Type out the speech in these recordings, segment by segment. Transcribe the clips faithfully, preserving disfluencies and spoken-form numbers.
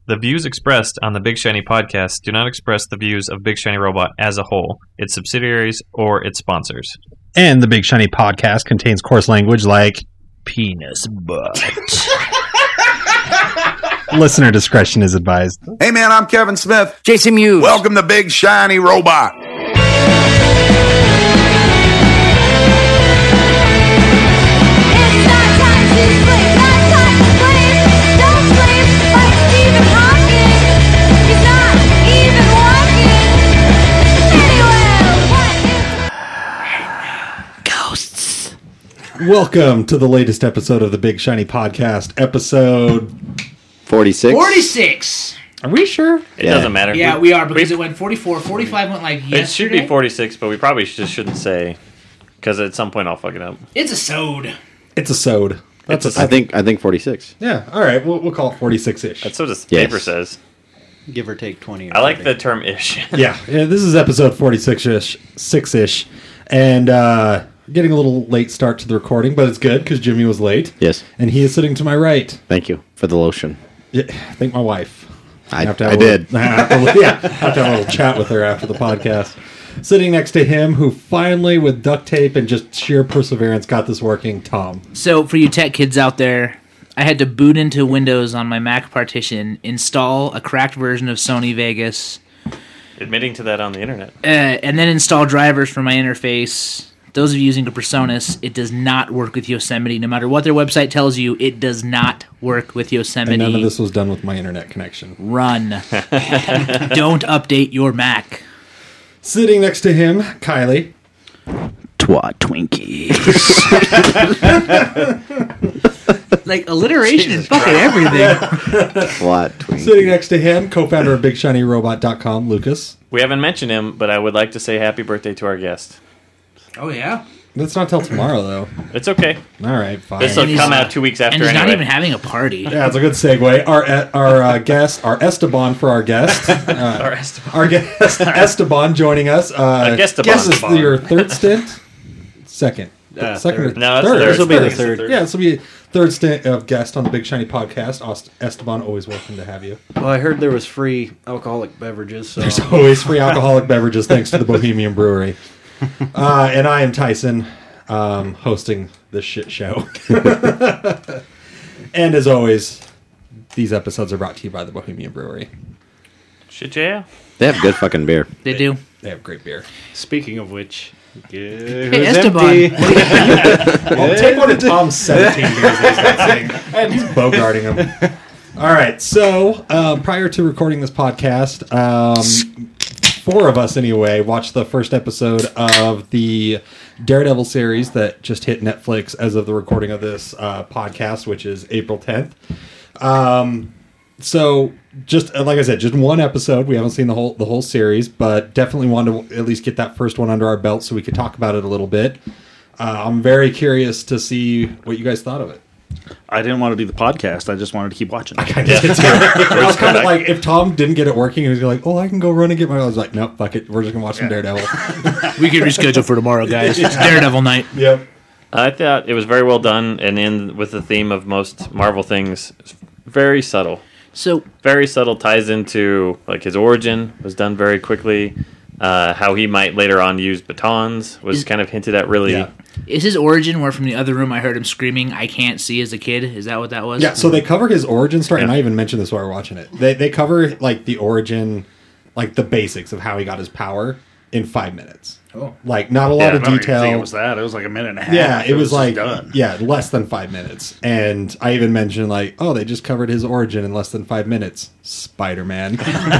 The views expressed on the Big Shiny Podcast do not express the views of Big Shiny Robot as a whole, its subsidiaries, or its sponsors. And the Big Shiny Podcast contains coarse language like penis butt. Listener discretion is advised. Hey man, I'm Kevin Smith. Jason Mewes. Welcome to Big Shiny Robot. Welcome to the latest episode of the Big Shiny Podcast, episode forty-six. forty-six. Are we sure? It Yeah. doesn't matter. Yeah, we are because it went forty-four. forty-five went like yesterday. It should be forty-six, but we probably just shouldn't say, because at some point I'll fuck it up. It's a sode. It's a sode. That's It's a, I think I think forty-six. yeah. All right, we'll, we'll call it forty-six-ish. That's what the Yes. paper says. Give or take twenty. Or I like the something. term ish. yeah, yeah. This is episode forty-six-ish, six-ish, and uh, getting a little late start to the recording, but it's good because Jimmy was late. Yes. And he is sitting to my right. Thank you for the lotion. Yeah, thank my wife. I, have to have I a little- did. I have to- yeah, I have to have a little chat with her after the podcast. Sitting next to him, who finally, with duct tape and just sheer perseverance, got this working, Tom. So for you tech kids out there, I had to boot into Windows on my Mac partition, install a cracked version of Sony Vegas, Admitting to that on the internet. uh, and then install drivers for my interface. Those of you using a PreSonus, it does not work with Yosemite. No matter what their website tells you, it does not work with Yosemite. And none of this was done with my internet connection. Run. Don't update your Mac. Sitting next to him, Kylie. Twat Twinkies. Like alliteration and fucking everything. Twat Twinkies. Sitting next to him, co-founder of Big Shiny Robot dot com, Lucas. We haven't mentioned him, but I would like to say happy birthday to our guest. Oh, yeah? That's not till tomorrow, though. It's okay. All right, fine. This will And he's- come out two weeks after And he's anyway. not even having a party. Yeah, it's a good segue. Our our uh, guest, our Esteban for our guest, uh, Our Esteban. our guest Esteban joining us. Uh, A Guestaban. This is your third stint, second, Uh, second or third. No, it's third. third. This will be the Third. third. Yeah, this will be third stint of guest on the Big Shiny Podcast. Ost- Esteban, always welcome to have you. Well, I heard there was free alcoholic beverages. So There's always free alcoholic beverages thanks to the Bohemian Brewery. Uh, and I am Tyson, um, hosting this shit show. And as always, these episodes are brought to you by the Bohemian Brewery. Shit, yeah. They have good fucking beer. They do. They have great beer. speaking of which, Hey, hey, Esteban. I'll take one of Tom's seventeen beers that he's got sitting and he's bogarting them. All right, so um, prior to recording this podcast, um, four of us anyway watched the first episode of the Daredevil series that just hit Netflix as of the recording of this uh, podcast, which is April tenth. Um, so just uh, like I said, just one episode. We haven't seen the whole the whole series, but definitely wanted to at least get that first one under our belt so we could talk about it a little bit. Uh, I'm very curious to see what you guys thought of it. I didn't want to do the podcast. I just wanted to keep watching. I kind of did too. I was kind of like, if Tom didn't get it working, he was like, "Oh, I can go run and get my." I was like, "Nope, fuck it. We're just gonna watch some Daredevil." We can reschedule for tomorrow, guys. It's Daredevil night. Yep. I thought it was very well done, and in with the theme of most Marvel things, it's very subtle. So, Very subtle, ties into like his origin, was done very quickly. Uh, how he might later on use batons was Is- kind of hinted at really. Yeah. is his origin where from the other room I heard him screaming, "I can't see" as a kid? Is that what that was? Yeah. So they cover his origin story, and Yeah. I even mentioned this while we were watching it. They they cover like the origin, like the basics of how he got his power in five minutes. Oh. Like not a lot Yeah, of I don't even detail. think it was that. It was like a minute and a half. Yeah, it was just like done. yeah, less than five minutes. And I even mentioned like, oh, they just covered his origin in less than five minutes. Spider-Man.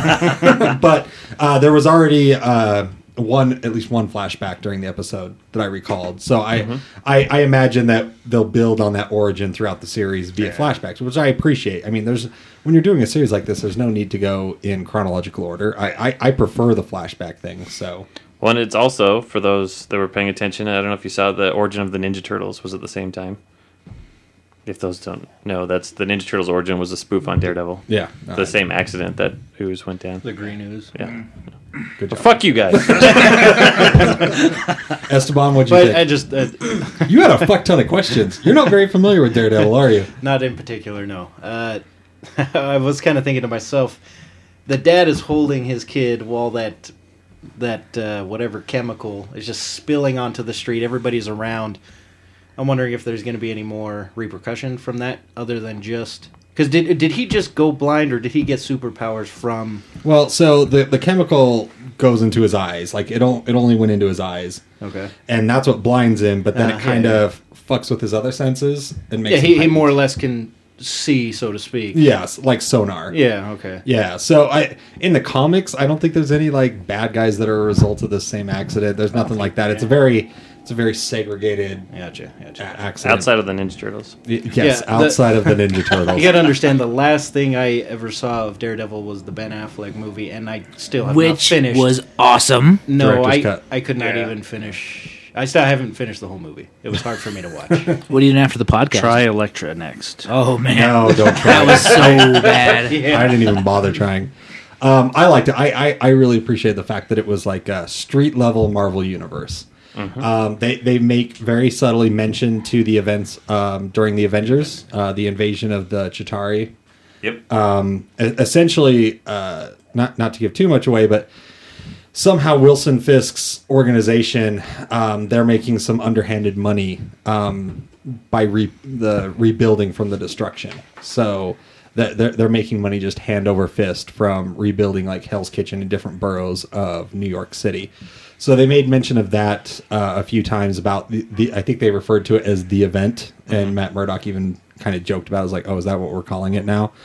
But uh, there was already uh, one, at least one flashback during the episode that I recalled. So I, I, I imagine that they'll build on that origin throughout the series via flashbacks, which I appreciate. I mean, there's when you're doing a series like this, there's no need to go in chronological order. I, I, I prefer the flashback thing. So. One, it's also, for those that were paying attention, I don't know if you saw the origin of the Ninja Turtles was at the same time. If those don't know, that's the Ninja Turtles' origin was a spoof on Daredevil. Yeah, The same accident that Ooze went down. the green ooze. Yeah. Good But job. fuck you guys. Esteban, what'd you But think? I just uh, You had a fuck ton of questions. You're not very familiar with Daredevil, are you? not in particular. No. Uh, I was kind of thinking to myself, the dad is holding his kid while that that uh, whatever chemical is just spilling onto the street. Everybody's around. I'm wondering if there's going to be any more repercussion from that, other than just because did did he just go blind, or did he get superpowers from? Well, so the the chemical goes into his eyes. Like it don't, it only went into his eyes. Okay. And that's what blinds him. But then Uh, it kind yeah, of fucks with his other senses and makes Yeah, him he, he heightened. more or less can see, so to speak. Yes, like sonar. Yeah. Okay. Yeah, so I in the comics, I don't think there's any like bad guys that are a result of the same accident. There's nothing like that. It's a very, it's a very segregated Gotcha. a- Gotcha. accident. Outside of the Ninja Turtles. Y- yes, Yeah, the- outside of the Ninja Turtles. You got to understand, the last thing I ever saw of Daredevil was the Ben Affleck movie, and I still have not Which finished. was awesome. no, Director's I cut. I could not Yeah. even finish. I still haven't finished the whole movie. It was hard for me to watch. What are you doing after the podcast? Try Elektra next. Oh man, No, don't try. that was so bad. Yeah. I didn't even bother trying. Um, I liked it. I, I I really appreciate the fact that it was like a street level Marvel universe. Um, they they make very subtly mention to the events um, during the Avengers, uh, the invasion of the Chitauri. Yep. Um, e- essentially, uh, not not to give too much away, but somehow Wilson Fisk's organization, um, they're making some underhanded money um, by re- the rebuilding from the destruction. So that they're, they're making money just hand over fist from rebuilding like Hell's Kitchen in different boroughs of New York City. So they made mention of that uh, a few times about the, the. I think they referred to it as the event, and Matt Murdock even kind of joked about it. I was like, "Oh, is that what we're calling it now?"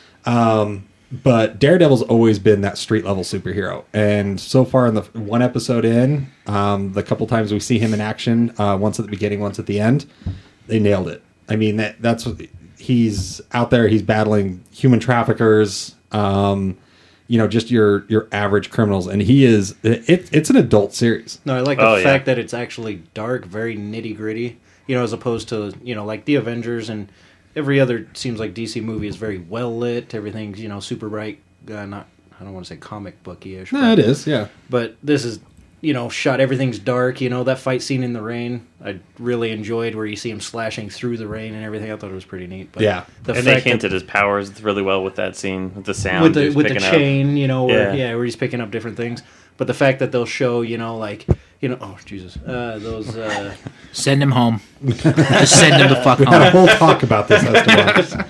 Um, but Daredevil's always been that street level superhero, and so far in the one episode in, um, the couple times we see him in action, uh, once at the beginning, once at the end, they nailed it. I mean, that that's what he's out there. He's battling human traffickers. Um, you know, just your your average criminals, and he is. It, it's an adult series. No, I like the Oh, yeah. fact that it's actually dark, very nitty gritty. You know, as opposed to you know like the Avengers and every other seems like D C movie is very well lit. Everything's you know super bright. Uh, not I don't want to say comic booky ish. No, it is. Yeah. But this is, you know, shot, everything's dark, you know, that fight scene in the rain, I really enjoyed where you see him slashing through the rain and everything. I thought it was pretty neat. But Yeah. the And they fact that- hinted his powers really well with that scene, with the sound. with the he's with the picking up. chain, you know, where, Yeah. yeah, where he's picking up different things. But the fact that they'll show, you know, like, you know, oh Jesus, uh, those, uh, Send him home. Just send him the fuck We had a home. whole talk about this, Esteban.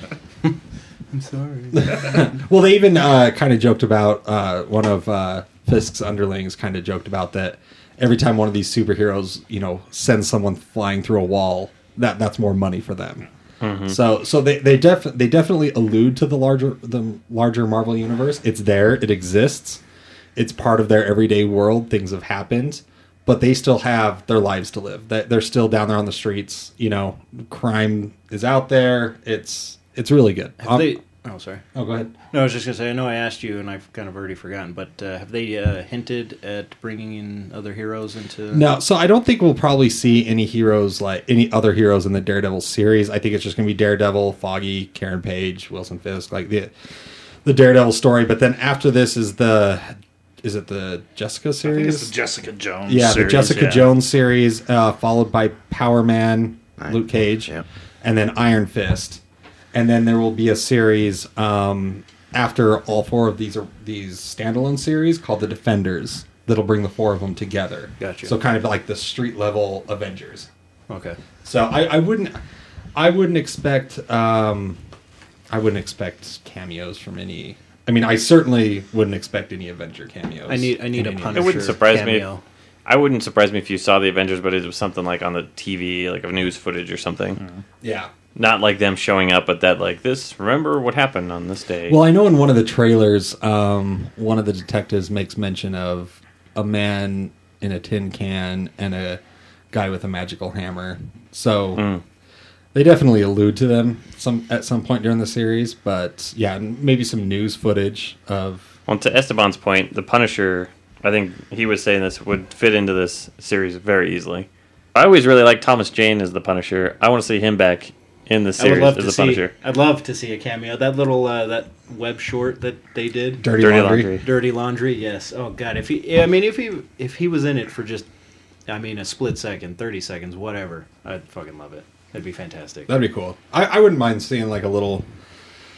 I'm sorry. Well, they even uh, kind of joked about uh, one of uh, Fisk's underlings. Kind of joked about that every time one of these superheroes, you know, sends someone flying through a wall, that that's more money for them. So, so they they def- they definitely allude to the larger the larger Marvel universe. It's there. It exists. It's part of their everyday world. Things have happened, but they still have their lives to live. That they're still down there on the streets. You know, crime is out there. It's it's really good. Have Um, they, oh, sorry. oh, go ahead. No, I was just going to say, I know I asked you and I've kind of already forgotten, but uh, have they uh, hinted at bringing in other heroes into... No, so I don't think we'll probably see any heroes like any other heroes in the Daredevil series. I think it's just going to be Daredevil, Foggy, Karen Page, Wilson Fisk, like the the Daredevil story. But then after this is the is it the Jessica I series? think it's the Jessica Jones. yeah, series, the Jessica yeah. Jones series, uh, followed by Power Man, Iron Luke Cage, Fist, yep. and then Iron Fist, and then there will be a series um, after all four of these are these standalone series called the Defenders that'll bring the four of them together. Gotcha. So kind of like the street level Avengers. Okay. So I, I wouldn't, I wouldn't expect, um, I wouldn't expect cameos from any. I mean, I certainly wouldn't expect any Avenger cameos. I need I need in a any- Punisher It wouldn't surprise me. If, cameo. I wouldn't surprise me if you saw the Avengers, but it was something like on the T V, like of news footage or something. Yeah. Not like them showing up, but that like this. Remember what happened on this day? Well, I know in one of the trailers, um, one of the detectives makes mention of a man in a tin can and a guy with a magical hammer. So Mm. they definitely allude to them some at some point during the series. But yeah, maybe some news footage of. Well, to Esteban's point, the Punisher, I think he was saying this would fit into this series very easily. I always really liked Thomas Jane as the Punisher. I want to see him back in the I would series love as to the see. Punisher. I'd love to see a cameo. That little uh, that web short that they did, Dirty, Dirty Laundry. Laundry. Dirty Laundry. Yes. Oh God. If he, I mean, if he, if he was in it for just, I mean, a split second, thirty seconds, whatever, I'd fucking love it. That'd be fantastic. That'd be cool. I, I wouldn't mind seeing like a little,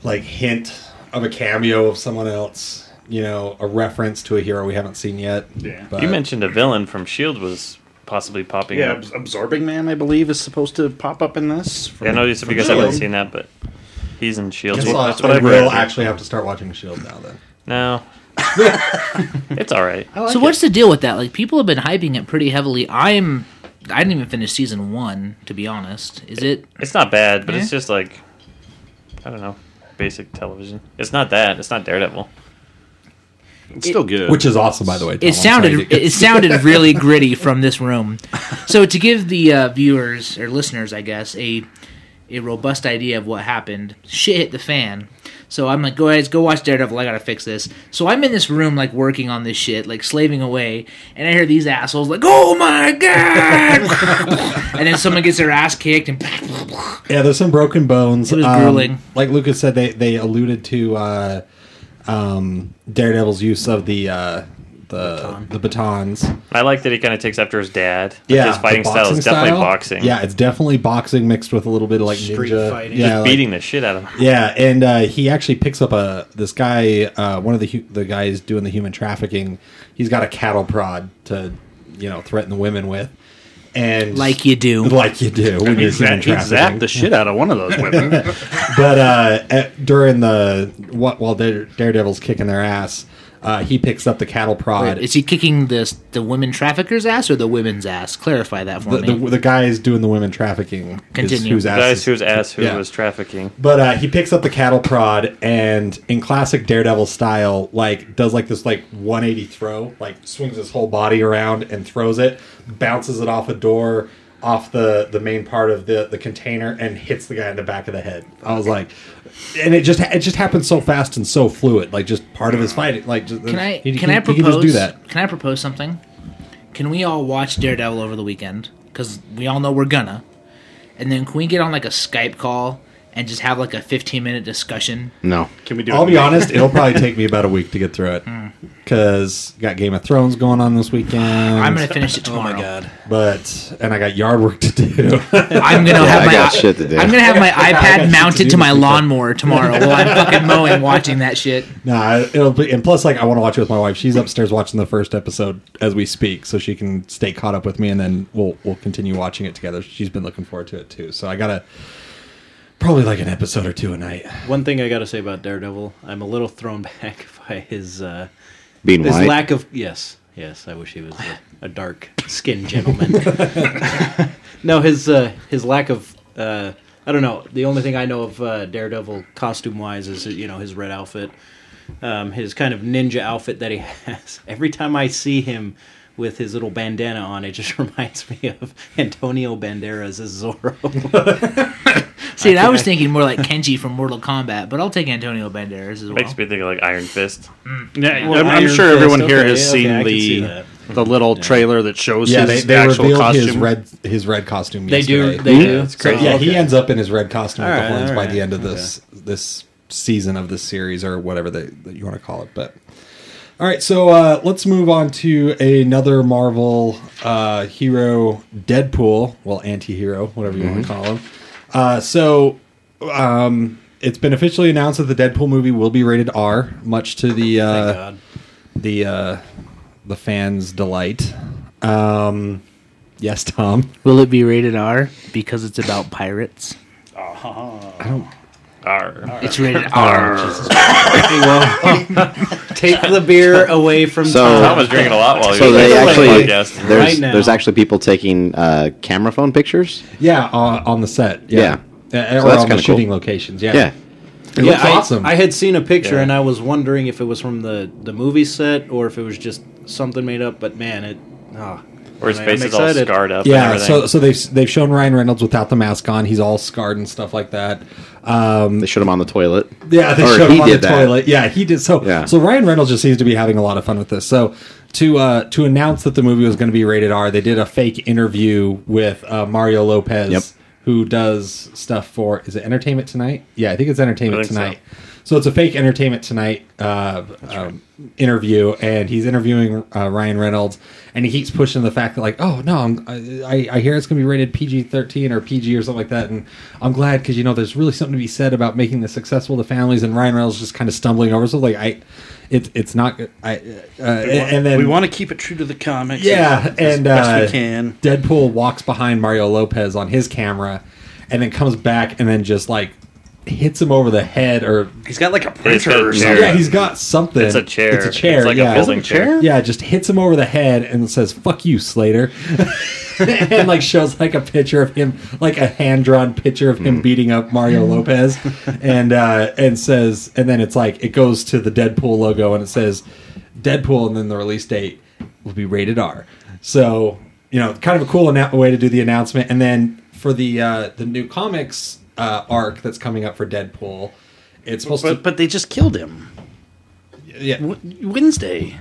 like hint of a cameo of someone else. You know, a reference to a hero we haven't seen yet. Yeah. But You mentioned a villain from S H I E L D was possibly popping Yeah, up. Abs- Absorbing Man, I believe, is supposed to pop up in this. Yeah, I know you said you guys haven't seen that, but he's in S H I E L D. Guess I'll- That's what I I've will read. actually have to start watching S H I E L D now. Then No. It's all right. So what's the deal with that? Like people have been hyping it pretty heavily. I'm I didn't even finish season one, to be honest. Is it? It's not bad, but Yeah. it's just like, I don't know, basic television. It's not that. It's not Daredevil. It's still good. which is awesome, by the way. Tom. It I'm sounded sorry. it, it sounded really gritty from this room. So to give the uh, viewers or listeners, I guess, a a robust idea of what happened, shit hit the fan. So I'm like, go ahead, go watch Daredevil. I gotta fix this. So I'm in this room, like working on this shit, like slaving away, and I hear these assholes like, "Oh my god!" and then someone gets their ass kicked, and Yeah, there's some broken bones. It was Um, grueling. Like Lucas said, they they alluded to uh, um, Daredevil's use of the uh, the the batons. I like that he kind of takes after his dad. Like, Yeah, his fighting the style is boxing definitely style. boxing. Yeah, it's definitely boxing mixed with a little bit of like Street ninja fighting. Yeah, Just like- beating the shit out of him. Yeah, and uh, he actually picks up a this guy, uh, one of the hu- the guys doing the human trafficking. He's got a cattle prod to, you know, threaten the women with, and like you do. like you do when you're human He zapped trafficking. the shit out of one of those women. But uh, at, during the what while Dare, Daredevil's kicking their ass, uh, he picks up the cattle prod. Is he kicking the the women traffickers' ass or the women's ass? Clarify that for the, me. the, the guys doing the women trafficking. Is Continue. whose The ass Guys is- whose ass who yeah. was trafficking. But uh, he picks up the cattle prod and, in classic Daredevil style, like does like this like one eighty throw, like swings his whole body around and throws it, bounces it off a door, off the, the main part of the, the container, and hits the guy in the back of the head. I was like, and it just it just happened so fast and so fluid, like just part of his fighting. Like, just, Can I he, can he, I he propose? can just do that. Can I propose something? Can we all watch Daredevil over the weekend? Because we all know we're gonna. And then can we get on like a Skype call and just have like a fifteen minute discussion? No. Can we do I'll it? be honest, it'll probably take me about a week to get through it. Hmm. Because got Game of Thrones going on this weekend. I'm gonna finish it Oh tomorrow. my god. But, and I got yard work to do. I'm gonna Yeah, have I my got shit to do. I'm gonna have my got shit iPad to mounted do to my this weekend. lawnmower tomorrow while I'm fucking mowing, watching that shit. Nah, it'll be, and plus, like, I want to watch it with my wife. She's upstairs watching the first episode as we speak, so she can stay caught up with me, and then we'll we'll continue watching it together. She's been looking forward to it too. So I gotta probably like an episode or two a night. One thing I got to say about Daredevil, I'm a little thrown back by his uh, Being his white. lack of yes, yes. I wish he was a, a dark skinned gentleman. No, his uh, his lack of uh, I don't know. The only thing I know of uh, Daredevil costume wise is you know his red outfit, um, his kind of ninja outfit that he has. Every time I see him with his little bandana on, it just reminds me of Antonio Banderas as Zorro. See, I was thinking more like Kenji from Mortal Kombat, but I'll take Antonio Banderas as well. Makes me think of like Iron Fist. Yeah, Well, I'm, I'm Iron sure Fist, everyone here okay, has okay, seen I can see the that. the little trailer that shows Yeah, they, his they actual revealed costume. his red his red costume. They do. yesterday. They do. It's So, crazy. yeah, he Okay. ends up in his red costume with All the right, horns all by right. the end of this this season of this series or whatever they, that you want to call it. But all right, so uh, let's move on to another Marvel uh, hero, Deadpool. Well, anti-hero, whatever you want to call him. Uh, so um, it's been officially announced that the Deadpool movie will be rated R, much to the Thank uh, God. the uh, the fans' delight. Um, yes, Tom. Will it be rated R because it's about pirates? Arr. It's rated R. Take the beer away from So- Tom. Tom was drinking a lot while he So was they on the actually podcast. there's Right now. there's actually people taking uh, camera phone pictures. Yeah, uh, on the set. Yeah, Yeah. Uh, So or that's on the kinda shooting cool. locations. Yeah, Yeah. it Yeah, looks I, awesome. I had seen a picture Yeah. and I was wondering if it was from the, the movie set or if it was just something made up. But man, it ah, Where his I'm face is all excited. scarred up and yeah, everything. so so they've they've shown Ryan Reynolds without the mask on. He's all scarred and stuff like that. Um, They showed him on the toilet. yeah, they Or showed he him on the did that. toilet. Yeah, he did. So Yeah. so Ryan Reynolds just seems to be having a lot of fun with this. So to uh, to announce that the movie was going to be rated R, they did a fake interview with uh, Mario Lopez, Yep. who does stuff for is it Entertainment Tonight? Yeah, I think it's Entertainment I think so. Tonight. So it's a fake Entertainment Tonight uh, um, interview, and he's interviewing uh, Ryan Reynolds, and he keeps pushing the fact that like, oh no, I'm, I I hear it's going to be rated P G thirteen or P G or something like that, and I'm glad because you know there's really something to be said about making this accessible to families. And Ryan Reynolds just kind of stumbling over, so like I, it's it's not I uh, and then we want to keep it true to the comics. yeah, as and best uh, we can. Deadpool walks behind Mario Lopez on his camera, and then comes back and then just like hits him over the head, or He's got like a He's got printer a or chair. something. yeah, he's got something. It's a chair. It's a chair. It's like yeah. a folding chair. Yeah, just hits him over the head and says "fuck you, Slater," and like shows like a picture of him, like a hand drawn picture of him beating up Mario Lopez, and uh, and says, and then it's like it goes to the Deadpool logo and it says Deadpool, and then the release date will be rated R. So you know, kind of a cool annou- way to do the announcement, and then for the uh, the new comics uh, arc that's coming up for Deadpool, it's supposed But, to. but they just killed him. Yeah, W- Wednesday.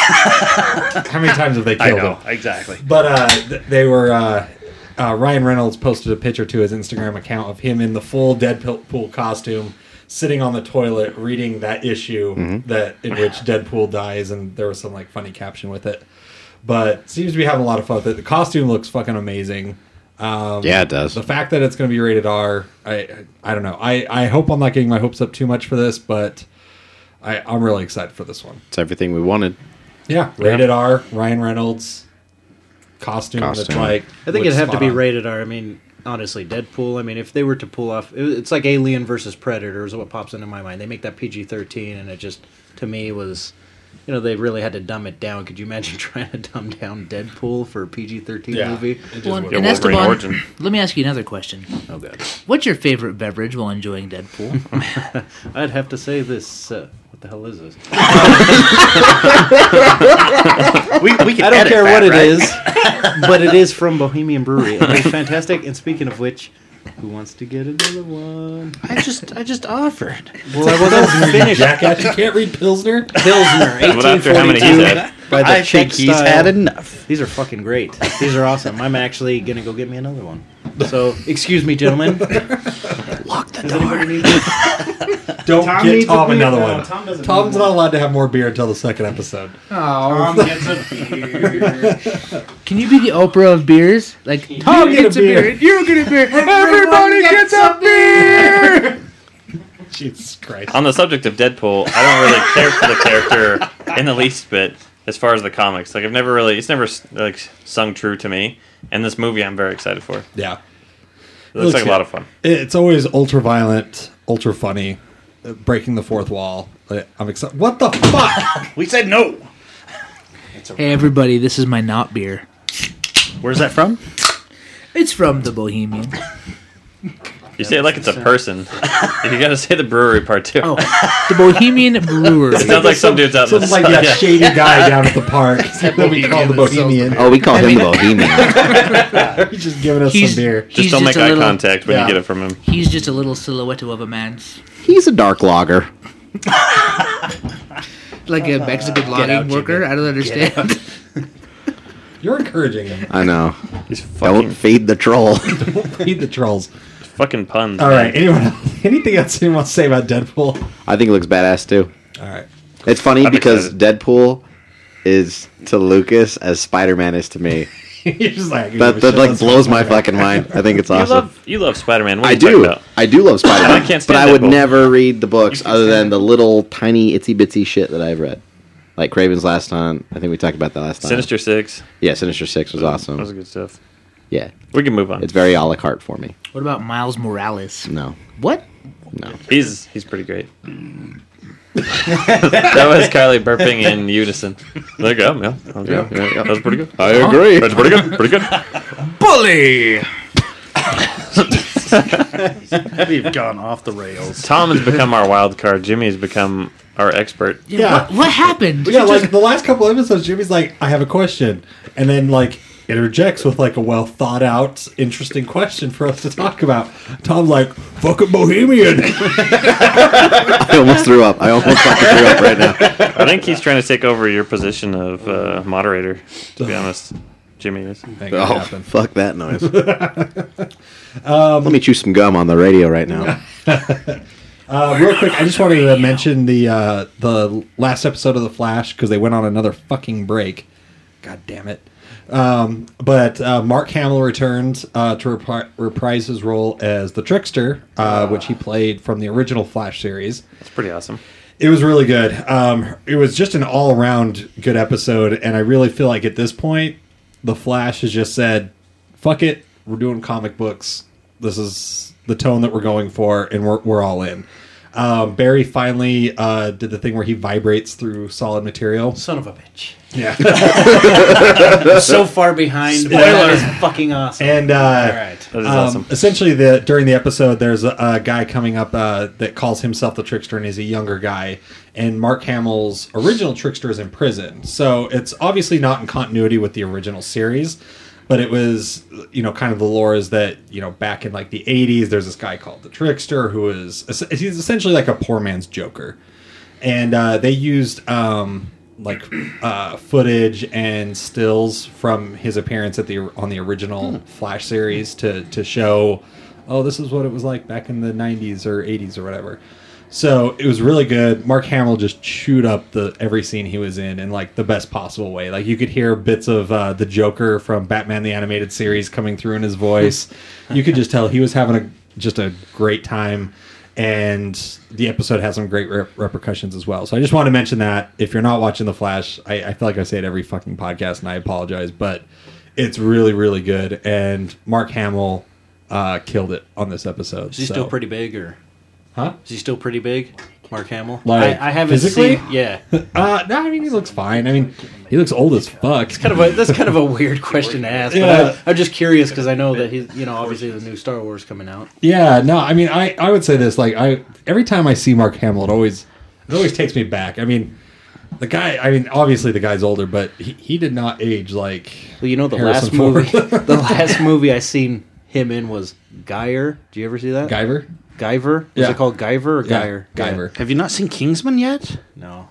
how many times have they I killed know, him? exactly. But uh, th- they were. Uh, uh, Ryan Reynolds posted a picture to his Instagram account of him in the full Deadpool costume, sitting on the toilet reading that issue that in which Deadpool dies, and there was some like funny caption with it. But seems to be having a lot of fun with it. The costume looks fucking amazing. Um, Yeah, it does. The fact that it's going to be rated R, I, I I don't know. I, I hope I'm not getting my hopes up too much for this, but I, I'm really excited for this one. It's everything we wanted. Yeah, rated R, Ryan Reynolds costume. That's Costume. like I think looks it'd have to spot be on. rated R. I mean, honestly, Deadpool. I mean, if they were to pull off, it- it's like Alien versus Predator is what pops into my mind. They make that P G thirteen, and it just to me was, you know, they really had to dumb it down. Could you imagine trying to dumb down Deadpool for a P G thirteen Yeah. movie? It just Well, would- and Yeah, Wolverine Esteban, Origin. let me ask you another question. Oh god, What's your favorite beverage while enjoying Deadpool? I'd have to say this. Uh, what the hell is this? We, we can I don't edit care that, what it right? is, but it is from Bohemian Brewery. And it's fantastic. And speaking of which, who wants to get another one? I just, I just offered. Well, I wasn't finished. Jackass, you can't read Pilsner? Pilsner, Well, after how many he's had. by the I think Czech he's style. had enough. These are fucking great. These are awesome. I'm actually gonna go get me another one. So, excuse me, gentlemen. Lock the Does door. anybody need Don't Tom get needs a Tom beer. another No, one. Tom doesn't Tom's need not allowed to have more beer until the second episode. Tom gets a beer. Can you be the Oprah of beers? Like, Tom get a gets a beer. beer, and you get a beer, everybody gets a beer! Jesus Christ. On the subject of Deadpool, I don't really care for the character in the least bit as far as the comics. Like I've never really, it's never like sung true to me. And this movie, I'm very excited for. It Yeah. looks like a lot of fun. It's always ultra violent, ultra funny, uh, breaking the fourth wall. Uh, I'm excited. What the fuck? We said no. Hey, everybody, this is my not beer. Where's that from? It's from the Bohemian. You say it like it's a person. You got to say the brewery part too. Oh, the Bohemian Brewery. It sounds like some dude's out in the Some like that sun. shady guy down at the park that we call the Bohemian. Oh, we call him Bohemian. He's just giving us He's- some beer. Just He's don't just make a eye little- contact when Yeah. you get it from him. He's just a little silhouette of a man. He's a dark logger. Like a Mexican logging out, worker. I don't understand. You're encouraging him. I know. He's fucking, Don't feed the troll. Feed the trolls. fucking puns. All man. right. Anyone else, anything else you want to say about Deadpool? I think it looks badass too. All right. It's funny I'm because excited. Deadpool is to Lucas as Spider-Man is to me. You're just like, That, that like blows my fucking mind. I think it's You awesome. love you love Spider-Man. What are I you talking do. about? I do love Spider-Man. I can't but stand I would Deadpool. never read the books other than the little tiny itsy bitsy shit that I've read. Like Craven's Last Hunt. I think we talked about that last time. Sinister Six. Yeah, Sinister Six was That was awesome. good stuff. Yeah. We can move on. It's very a la carte for me. What about Miles Morales? No. What? No. He's he's pretty great. That was Kylie burping in unison. There you go, yeah. That was, Yeah, yeah, yeah. That was pretty good. I agree. That's pretty good. Pretty good. Bully! We've gone off the rails. Tom has become our wild card. Jimmy has become our expert. Yeah. What, what happened? Yeah, like the last couple episodes, Jimmy's like, I have a question. And then, like, interjects with, like, a well thought out, interesting question for us to talk about. Tom's like, fucking Bohemian. I almost threw up. I almost fucking threw up right now. I think he's trying to take over your position of uh, moderator, to be honest. Jimmy is. Oh, fuck that noise. Let me chew some gum on the radio right now. Uh, real quick, I just wanted to mention the uh, the last episode of The Flash because they went on another fucking break. God damn it. Um, but uh, Mark Hamill returned uh, to repri- reprise his role as the Trickster, uh, which he played from the original Flash series. That's pretty awesome. It was really good. Um, it was just an all-around good episode, and I really feel like at this point, The Flash has just said, fuck it, we're doing comic books. This is the tone that we're going for, and we're, we're all in. Um, Barry finally uh, did the thing where he vibrates through solid material. Son of a bitch. Yeah. I'm so far behind. But that is fucking awesome. And uh, all right. That is um, awesome. essentially, the during the episode, there's a, a guy coming up uh, that calls himself the Trickster, and he's a younger guy. And Mark Hamill's original Trickster is in prison, so it's obviously not in continuity with the original series. But it was, you know, kind of the lore is that, you know, back in like the eighties, there's this guy called the Trickster who is he's essentially like a poor man's Joker, and uh, they used um, like uh, footage and stills from his appearance at the on the original Flash series to to show, oh, this is what it was like back in the nineties or eighties or whatever. So it was really good. Mark Hamill just chewed up the every scene he was in in like the best possible way. Like you could hear bits of uh, the Joker from Batman the Animated Series coming through in his voice. You could just tell he was having a just a great time, and the episode has some great rep- repercussions as well. So I just want to mention that if you're not watching The Flash, I, I feel like I say it every fucking podcast, and I apologize, but it's really really good. And Mark Hamill uh, killed it on this episode. Is he so. still pretty big, or Huh? is he still pretty big, Mark Hamill? Like, I, I haven't physically? seen. Yeah, Uh, no, I mean he looks fine. I mean he looks old as fuck. kind of a, that's kind of a weird question to ask. Yeah. But I, I'm just curious because I know that he's, you know, obviously the new Star Wars coming out. Yeah, no, I mean I, I would say this like I every time I see Mark Hamill, it always it always takes me back. I mean the guy. I mean obviously the guy's older, but he, he did not age like. Well, you know, the Harrison last movie, Ford. the last movie I seen him in was Guyver. Do you ever see that? Guyver. Guyver? Is Yeah. it called Guyver or Yeah, Guyver? Guyver. Have you not seen Kingsman yet? No.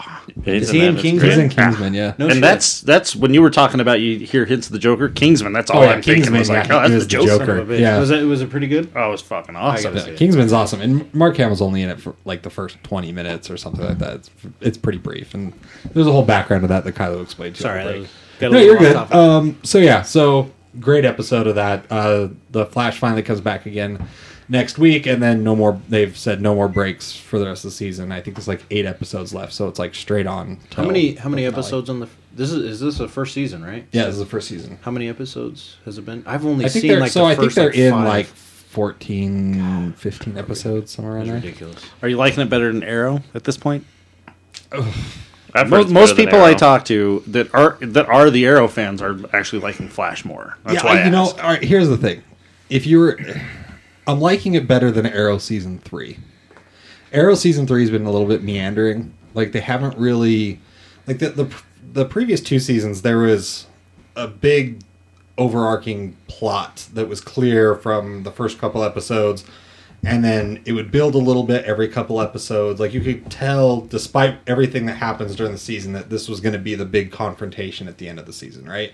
Is he in Kingsman? He's in Kingsman, yeah. No and shit. that's that's when you were talking about you hear hints of the Joker. Kingsman. That's all Oh, yeah, I'm thinking. Kingsman, Was like, yeah, oh, he that's was the the Joker. Joker. Son of a bitch. Yeah. Was it, was it pretty good? Oh, it was fucking awesome. gotta see Yeah, it. Kingsman's awesome, and Mark Hamill's only in it for like the first twenty minutes or something like that. It's, it's pretty brief, and there's a whole background to that that Kylo explained to you. Sorry, on the that break. was, got a No, little you're off good. topic. Um, so yeah, so great episode of that. Uh, the Flash finally comes back again next week, and then no more. They've said no more breaks for the rest of the season. I think there's like eight episodes left, so it's like straight on. How till many how many the finale. episodes on the this is is this the first season, right? Yeah, this is the first season. How many episodes has it been? I've only I think seen they're like so. the I think first they're like, in five. like fourteen, fifteen episodes somewhere around That's there. ridiculous. Are you liking it better than Arrow at this point? I've heard Most, it's most better than people I Arrow. talk to that are that are the Arrow fans are actually liking Flash more. That's yeah, why I you know. asked. All right, here's the thing. If you were, I'm liking it better than Arrow season three. Arrow season three has been a little bit meandering. Like they haven't really, like the the the previous two seasons. There was a big overarching plot that was clear from the first couple episodes, and then it would build a little bit every couple episodes. Like you could tell, despite everything that happens during the season, that this was going to be the big confrontation at the end of the season, right?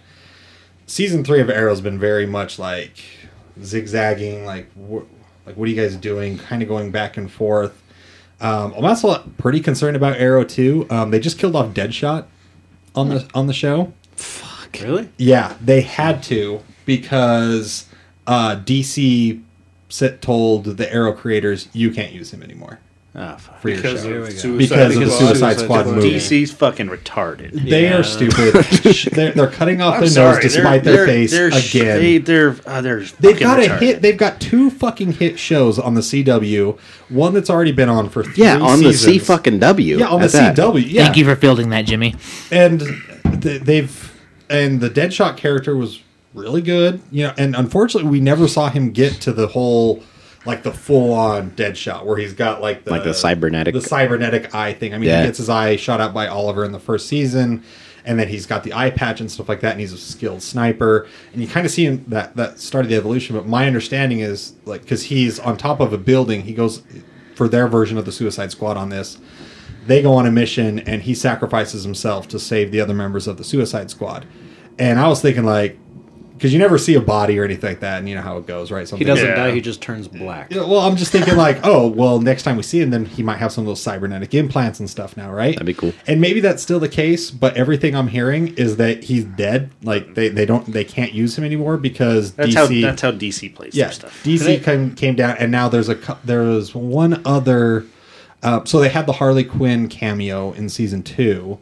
Season three of Arrow has been very much like zigzagging, like wh- like what are you guys doing? Kind of going back and forth. Um, I'm also pretty concerned about Arrow too. Um, they just killed off Deadshot on the on the show. Really? Yeah, they had to because uh, D C sit told the Arrow creators you can't use him anymore Oh, fuck. for your Because show. of we go. Suicide Because of the Squad. Suicide Squad movie. D C's fucking retarded. They Yeah. are stupid. they're, they're cutting off I'm their nose sorry, despite they're- their they're- face they're sh- again. They, they're uh, they're They've fucking got a retarded. hit. They've got two fucking hit shows on the C W. One that's already been on for three Yeah, on the C seasons. fucking W. Yeah, on the at that. C W. Yeah, Thank you for fielding that, Jimmy. and th- they've and the Deadshot character was really good. You know, and unfortunately, we never saw him get to the whole like the full on Deadshot where he's got like the Like the cybernetic- the cybernetic eye thing. I mean, Yeah. he gets his eye shot out by Oliver in the first season. And then he's got the eye patch and stuff like that, and he's a skilled sniper. And you kind of see him that that start of the evolution. But my understanding is like because he's on top of a building, he goes for their version of the Suicide Squad on this. They go on a mission, and he sacrifices himself to save the other members of the Suicide Squad. And I was thinking like, because you never see a body or anything like that, and you know how it goes, right? He Something doesn't Yeah. die; he just turns black. Yeah, well, I'm just thinking like, oh, well, next time we see him, then he might have some of those cybernetic implants and stuff now, right? That'd be cool. And maybe that's still the case, but everything I'm hearing is that he's dead. Like they, they don't they can't use him anymore because That's D C. how that's how D C plays yeah, their stuff. D C Can I- came, came down, and now there's a cou- there was one other. Uh, so they had the Harley Quinn cameo in season two,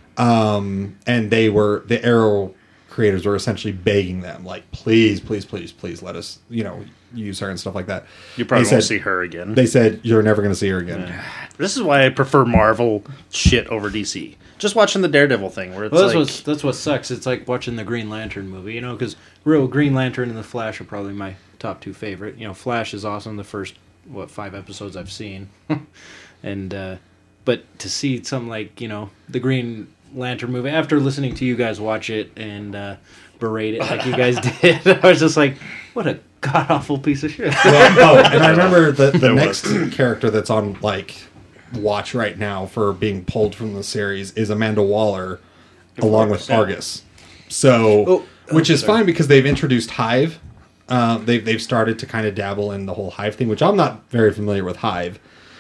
um, and they were the Arrow creators were essentially begging them, like, please, please, please, please let us, you know, use her and stuff like that. You probably They won't said- see her again. They said you're never going to see her again. This is why I prefer Marvel shit over D C. Just watching the Daredevil thing, where it's Well, that's like, what that's what sucks. It's like watching the Green Lantern movie, you know, because real Green Lantern and the Flash are probably my top two favorite. You know, Flash is awesome. The first what five episodes I've seen, and uh, but to see something like you know the Green Lantern movie after listening to you guys watch it and uh, berate it like you guys did, I was just like, what a god awful piece of shit. Well, oh, and I remember the, the It next was. character that's on like watch right now for being pulled from the series is Amanda Waller, along with yeah. Argus. So, Oh, which oh, is sorry. fine because they've introduced Hive. Uh, they've they've started to kind of dabble in the whole Hive thing, which I'm not very familiar with Hive.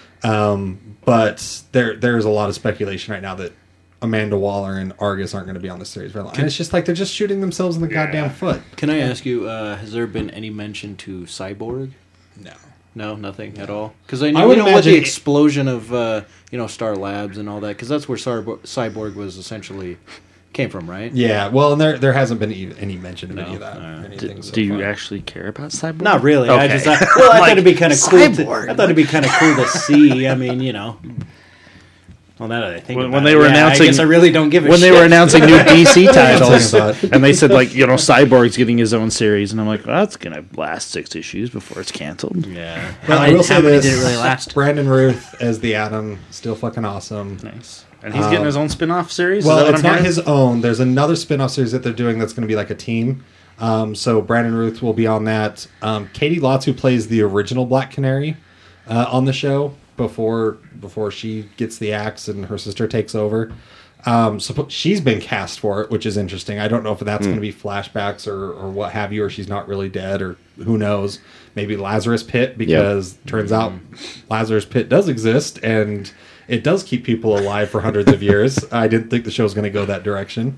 Um, but there there's a lot of speculation right now that Amanda Waller and Argus aren't going to be on the series very long. And it's just like they're just shooting themselves in the Yeah. goddamn foot. Can I ask you, uh, has there been any mention to Cyborg? No. No, nothing at all. Because I, I know, would you know what the imagine- explosion of uh, you know Star Labs and all that, because that's where Cyborg, Cyborg was essentially came from, right? Yeah, well, and there there hasn't been e- any mention of No. any of that. Uh, or do, anything so do you far. actually care about Cyborg? Not really. I Okay. just thought, well, I Like, thought it'd be kind of cool. To, Cyborg, I thought it'd be kind of cool to see. I mean, you know. Well, now that I think When- about when it, they were yeah, announcing- I guess I really don't give a when shit. they were announcing new D C titles, That's what I and they said like you know Cyborg's getting his own series, and I'm like, well, that's gonna last six issues before it's canceled. Yeah. But How I many- will say how many this: did it really last? Brandon Ruth as the Atom, still fucking awesome. Nice, and he's getting his own spin-off series. Is Well, that what it's I'm not hearing? his own. There's another spin-off series that they're doing that's going to be like a team. Um, so Brandon Ruth will be on that. Um, Katie Lotz, who plays the original Black Canary uh, on the show before before she gets the axe and her sister takes over. Um, so she's been cast for it, which is interesting. I don't know if that's going to be flashbacks or, or what have you, or she's not really dead, or who knows. Maybe Lazarus Pit, because turns out Lazarus Pit does exist, and it does keep people alive for hundreds of years. I didn't think the show was going to go that direction.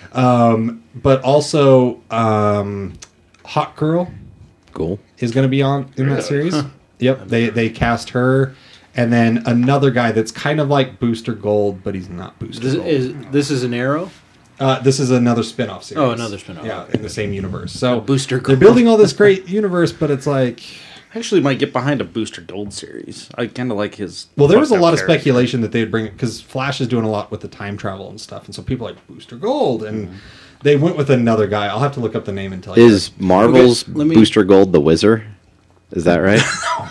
Um, but also, um, Hot Girl Cool. is going to be on in that series. Yep, they they cast her, and then another guy that's kind of like Booster Gold, but he's not Booster This Gold. is this is an Arrow. Uh, this is another spin-off series. Oh, another spin-off. Yeah, in the same universe. So Booster they're Gold. building all this great universe, but it's like, I actually might get behind a Booster Gold series. I kind of like his. well, there was a fucked up lot of character. speculation that they'd bring because Flash is doing a lot with the time travel and stuff, and so people are like Booster Gold, and Mm-hmm. they went with another guy. I'll have to look up the name and tell you. Is Marvel's Okay, let me- Booster Gold the Wizard? Is that right?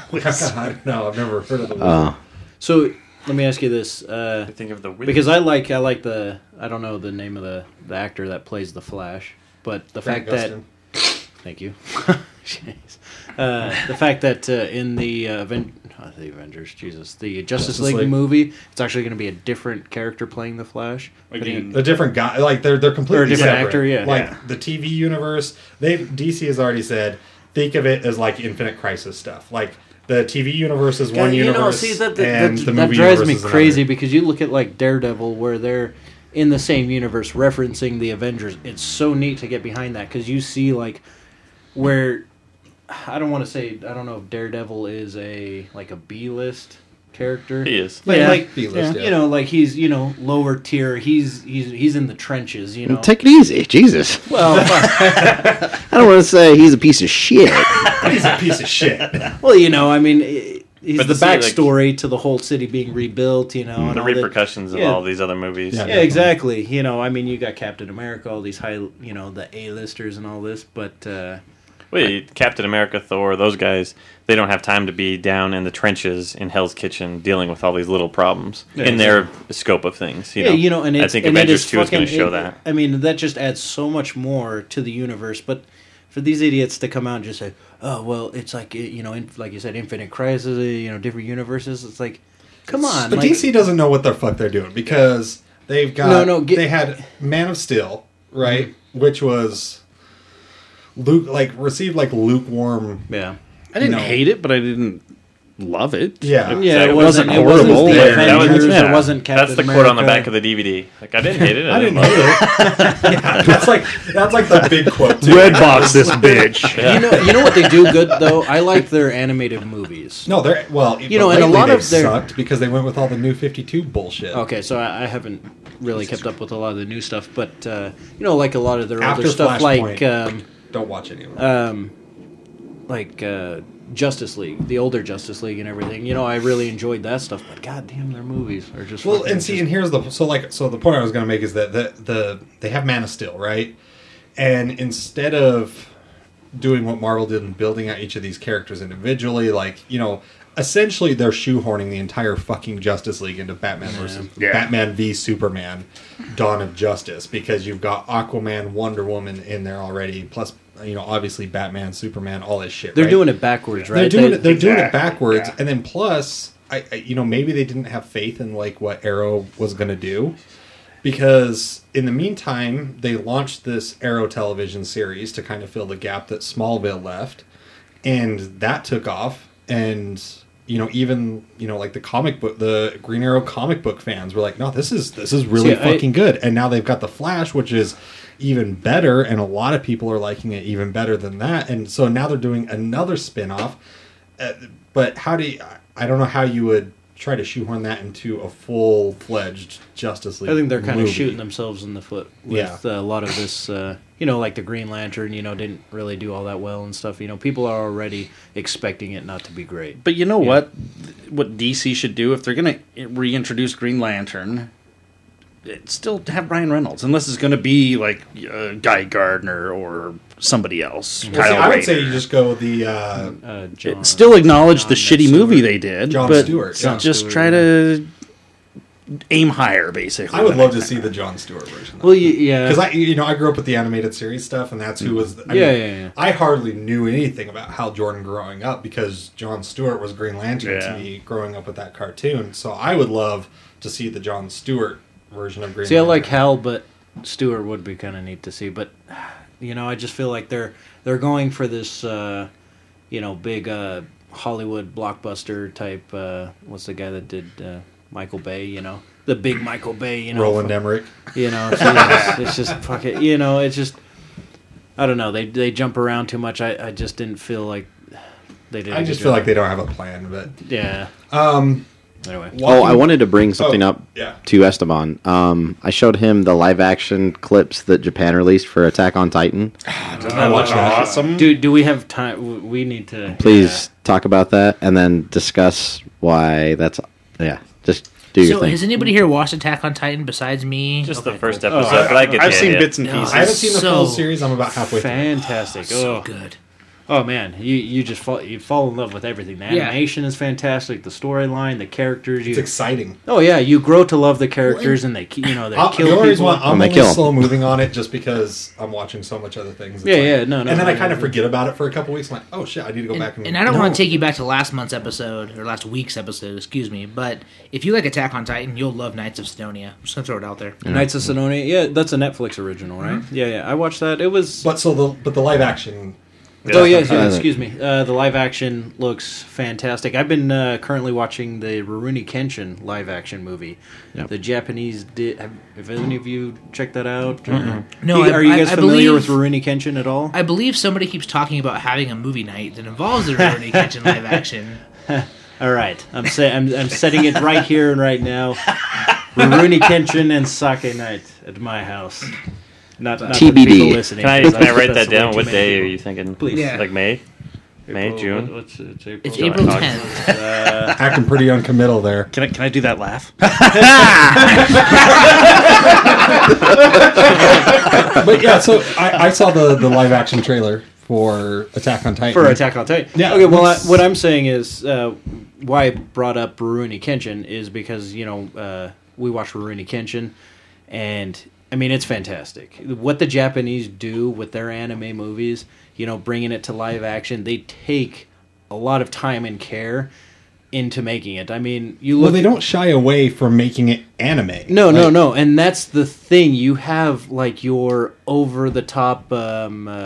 I don't know. I've never heard of the. uh, So let me ask you this, uh, I think of the because I like I like the I don't know the name of the, the actor that plays the Flash, but the Grant fact that Gustin. thank you, Jeez. Uh, the fact that uh, in the uh, Aven- not the Avengers, Jesus, the Justice, Justice League, League. movie, it's actually going to be a different character playing the Flash. But he- Again, a different guy, like they're they're completely Or a different separate. actor, yeah. Like Yeah. the T V universe, they D C has already said, think of it as like Infinite Crisis stuff. Like the T V universe is one you universe, know, see that that, and that, the that movie drives universe me is crazy another. because you look at like Daredevil, where they're in the same universe referencing the Avengers. It's so neat to get behind that because you see like where I don't want to say I don't know if Daredevil is a like a B list character. He is. But Yeah, like B-list, yeah. you know, like he's you know lower tier. He's he's he's in the trenches. You know. Take it easy, Jesus. well, I don't want to say he's a piece of shit. He's a piece of shit. well, you know, I mean, i- he's But the to see, like- backstory to the whole city being rebuilt. You know, and The all that- repercussions of yeah. all these other movies. Yeah. Yeah, exactly. You know, I mean, you got Captain America, all these high, you know, the A-listers and all this, but uh, Wait, Captain America, Thor, those guys, they don't have time to be down in the trenches in Hell's Kitchen dealing with all these little problems Yeah, in their scope of things. You yeah, know? you know, and I it's, think and it Avengers is two is going to fucking- show it- that. I mean, that just adds so much more to the universe. But for these idiots to come out and just say, "Oh, well, it's like you know, in, like you said, Infinite Crisis, you know, different universes," it's like, come on, But like, D C doesn't know what the fuck they're doing because they've got No, no, get- they had Man of Steel, right, which was Luke like received like lukewarm. Yeah. I didn't you know, hate it, but I didn't love it. Yeah. Yeah, it it wasn't wasn't, it horrible. wasn't the but- That was- Avengers, yeah. it wasn't Captain That's the America. quote on the back of the D V D. Like, I didn't hate it. I, I didn't didn't love hate it. it. yeah, that's like that's like the big quote. Too. Red box this bitch. You know, you know what they do good though. I like their animated movies. No, they're well. You know, but and a lately lot they've of their- sucked because they went with all the new fifty-two bullshit. Okay, so I, I haven't really kept up with a lot of the new stuff, but uh, you know, like a lot of their After older stuff, Flashpoint. like um, Don't watch any of them. um, like uh, Justice League, the older Justice League, and everything. You know, I really enjoyed that stuff. But goddamn, their movies are just Well, fucking and see, just- and here's the so like so the point I was going to make is that the the they have Man of Steel, right? And instead of doing what Marvel did and building out each of these characters individually, like you know, essentially they're shoehorning the entire fucking Justice League into Batman versus Yeah. Batman v Superman, Dawn of Justice, because you've got Aquaman, Wonder Woman in there already, plus you know obviously Batman, Superman, all this shit. they're right? doing it backwards, right? They're doing They- it. They're doing it Exactly, backwards, yeah. and then plus, I, I you know maybe they didn't have faith in like what Arrow was going to do, because in the meantime they launched this Arrow television series to kind of fill the gap that Smallville left, and that took off, and you know even you know like the comic book, the Green Arrow comic book fans were like, no, this is this is really See, I- fucking good, and now they've got the Flash, which is even better, and a lot of people are liking it even better than that, and so now they're doing another spin-off. Uh, but how do you, I don't know how you would try to shoehorn that into a full-fledged Justice League I think they're kind movie. of shooting themselves in the foot with Yeah. uh, a lot of this. Uh, you know, like the Green Lantern, you know, didn't really do all that well and stuff. You know, people are already expecting it not to be great. But you know what? What D C should do if they're going to reintroduce Green Lantern, it still have Ryan Reynolds, unless it's going to be like uh, Guy Gardner or somebody else. Well, see, Kyle I would Rayner. say you just go the uh, Uh, John, Still acknowledge the John shitty Stewart. movie they did, Jon but Stewart, just Jon Stewart, try to aim higher, basically. I would love to see the Jon Stewart version. Well, you, yeah, Because I, you know, I grew up with the animated series stuff, and that's who was. I Yeah, mean, yeah, yeah. I hardly knew anything about Hal Jordan growing up because Jon Stewart was Green Lantern Yeah. to me growing up with that cartoon. So I would love to see the Jon Stewart version of Green See, I Lantern. like Hal, but Stewart would be kind of neat to see. But you know, I just feel like they're they're going for this, uh, you know, big uh, Hollywood blockbuster type. Uh, what's the guy that did uh, Michael Bay? You know, the big Michael Bay. You know, Roland from- Emmerich. You know, it's just, it's just fuck it. You know, it's just I don't know. They they jump around too much. I, I just didn't feel like they did. a I good just feel job. like they don't have a plan, but Yeah. um, Anyway. Oh, I wanted to bring something Oh, up yeah. to Esteban. Um, I showed him the live action clips that Japan released for Attack on Titan. Doesn't that look awesome? Do do we have time? W- We need to Please talk about that and then discuss why that's. Yeah, just do your So, thing. has anybody here watched Attack on Titan besides me? Just Okay, the first cool. episode, but I get I've the seen idea. bits and No, pieces. I haven't seen the So- full series. I'm about halfway through. Fantastic. So oh. good. Oh man, you you just fall you fall in love with everything. The Yeah. animation is fantastic. The storyline, the characters. You, It's exciting. oh yeah, you grow to love the characters, and they ki- you know they I'll, kill the only reason people. why I'm When they only kill 'em. slow moving on it just because I'm watching so much other things. It's Yeah, like- yeah, no, no, And then no, I kind no, of no. forget about it for a couple weeks. I'm like, oh shit, I need to go And, back and. and I don't No. want to take you back to last month's episode or last week's episode, excuse me. But if you like Attack on Titan, you'll love Knights of Sidonia. I'm just gonna throw it out there. Knights of Sidonia. Yeah, that's a Netflix original, right? Yeah, yeah. I watched that. It was. But so the but the live action. oh yeah, yeah, Uh, excuse me. Uh, the live action looks fantastic. I've been uh, currently watching the Rurouni Kenshin live action movie. Yep. The Japanese did. Have, have any of you checked that out? Or- No, are I- you I- guys I familiar with believe- Rurouni Kenshin at all? I believe somebody keeps talking about having a movie night that involves the Rurouni Kenshin live action. All right, I'm, say, I'm I'm setting it right here and right now. Rurouni Kenshin and Sake Night at my house. Not, not T for B D. people listening. Can I, because can I think write that's that way down? too What many day are people. you thinking? Please. Yeah. Like May? May, April- June? what- what's it? It's April. It's July, April August. tenth. Uh, Acting pretty uncommittal there. Can I can I do that laugh? But yeah, so I, I saw the, the live action trailer for Attack on Titan. for Attack on Titan. Yeah, Okay. Well, I, let's- what I'm saying is uh, why I brought up Rurouni Kenshin is because you know uh, we watched Rurouni Kenshin, and I mean it's fantastic. What the Japanese do with their anime movies, you know, bringing it to live action, they take a lot of time and care into making it. I mean, you look. Well, they don't shy away from making it anime. No, no, Like, no, and that's the thing. You have like your over the top, um, uh,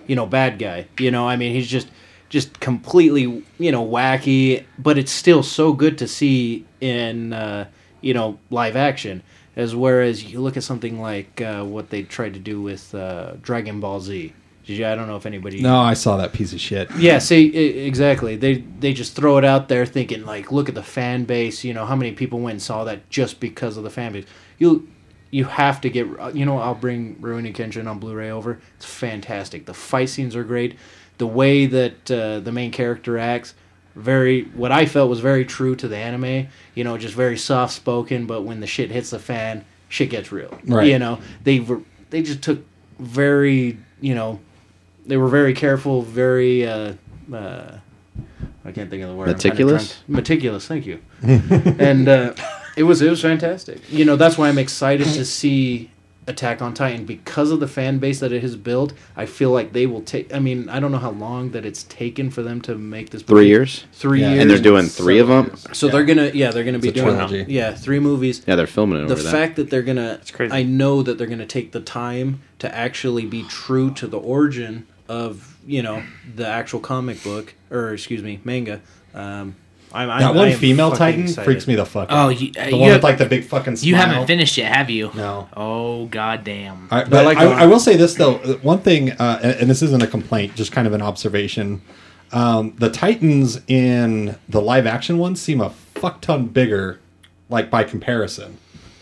you know, bad guy. You know, I mean, he's just just completely, you know, wacky, but it's still so good to see in, uh, you know, live action. As whereas you look at something like uh, what they tried to do with uh, Dragon Ball Z. Did you, I don't know if anybody... No, I saw that piece of shit. Yeah, see, I- exactly. They they just throw it out there thinking, like, look at the fan base. You know, how many people went and saw that just because of the fan base. You you have to get... You know, I'll bring Rurouni Kenshin on Blu-ray over. It's fantastic. The fight scenes are great. The way that uh, the main character acts, very... What I felt was very true to the anime. You know, just very soft-spoken, but when the shit hits the fan, shit gets real. Right. You know, they were, they just took very, you know... They were very careful, very, uh, uh, I can't think of the word. I'm kinda Meticulous? trying to- meticulous, thank you. And uh, it was it was fantastic. You know, that's why I'm excited to see Attack on Titan. Because of the fan base that it has built, I feel like they will take... I mean, I don't know how long that it's taken for them to make this Three movie. years? Three Yeah. years. And they're doing three of them? So they're going to... Yeah, they're going to be It's a doing... trilogy. Yeah, three movies. Yeah, they're filming it The over that. fact that they're gonna, crazy. I know that they're gonna take the time to actually be true to the origin of, you know, the actual comic book, or excuse me, manga. Um, I'm, I'm, That one I am female fucking Titan excited. freaks me the fuck Oh, out. you, uh, the you one have- with like the big fucking smile. You haven't finished it, have you? No. Oh, goddamn. I, but like I, the- I will say this though. One thing, uh, and, and this isn't a complaint, just kind of an observation. Um, the Titans in the live action ones seem a fuck ton bigger, like by comparison.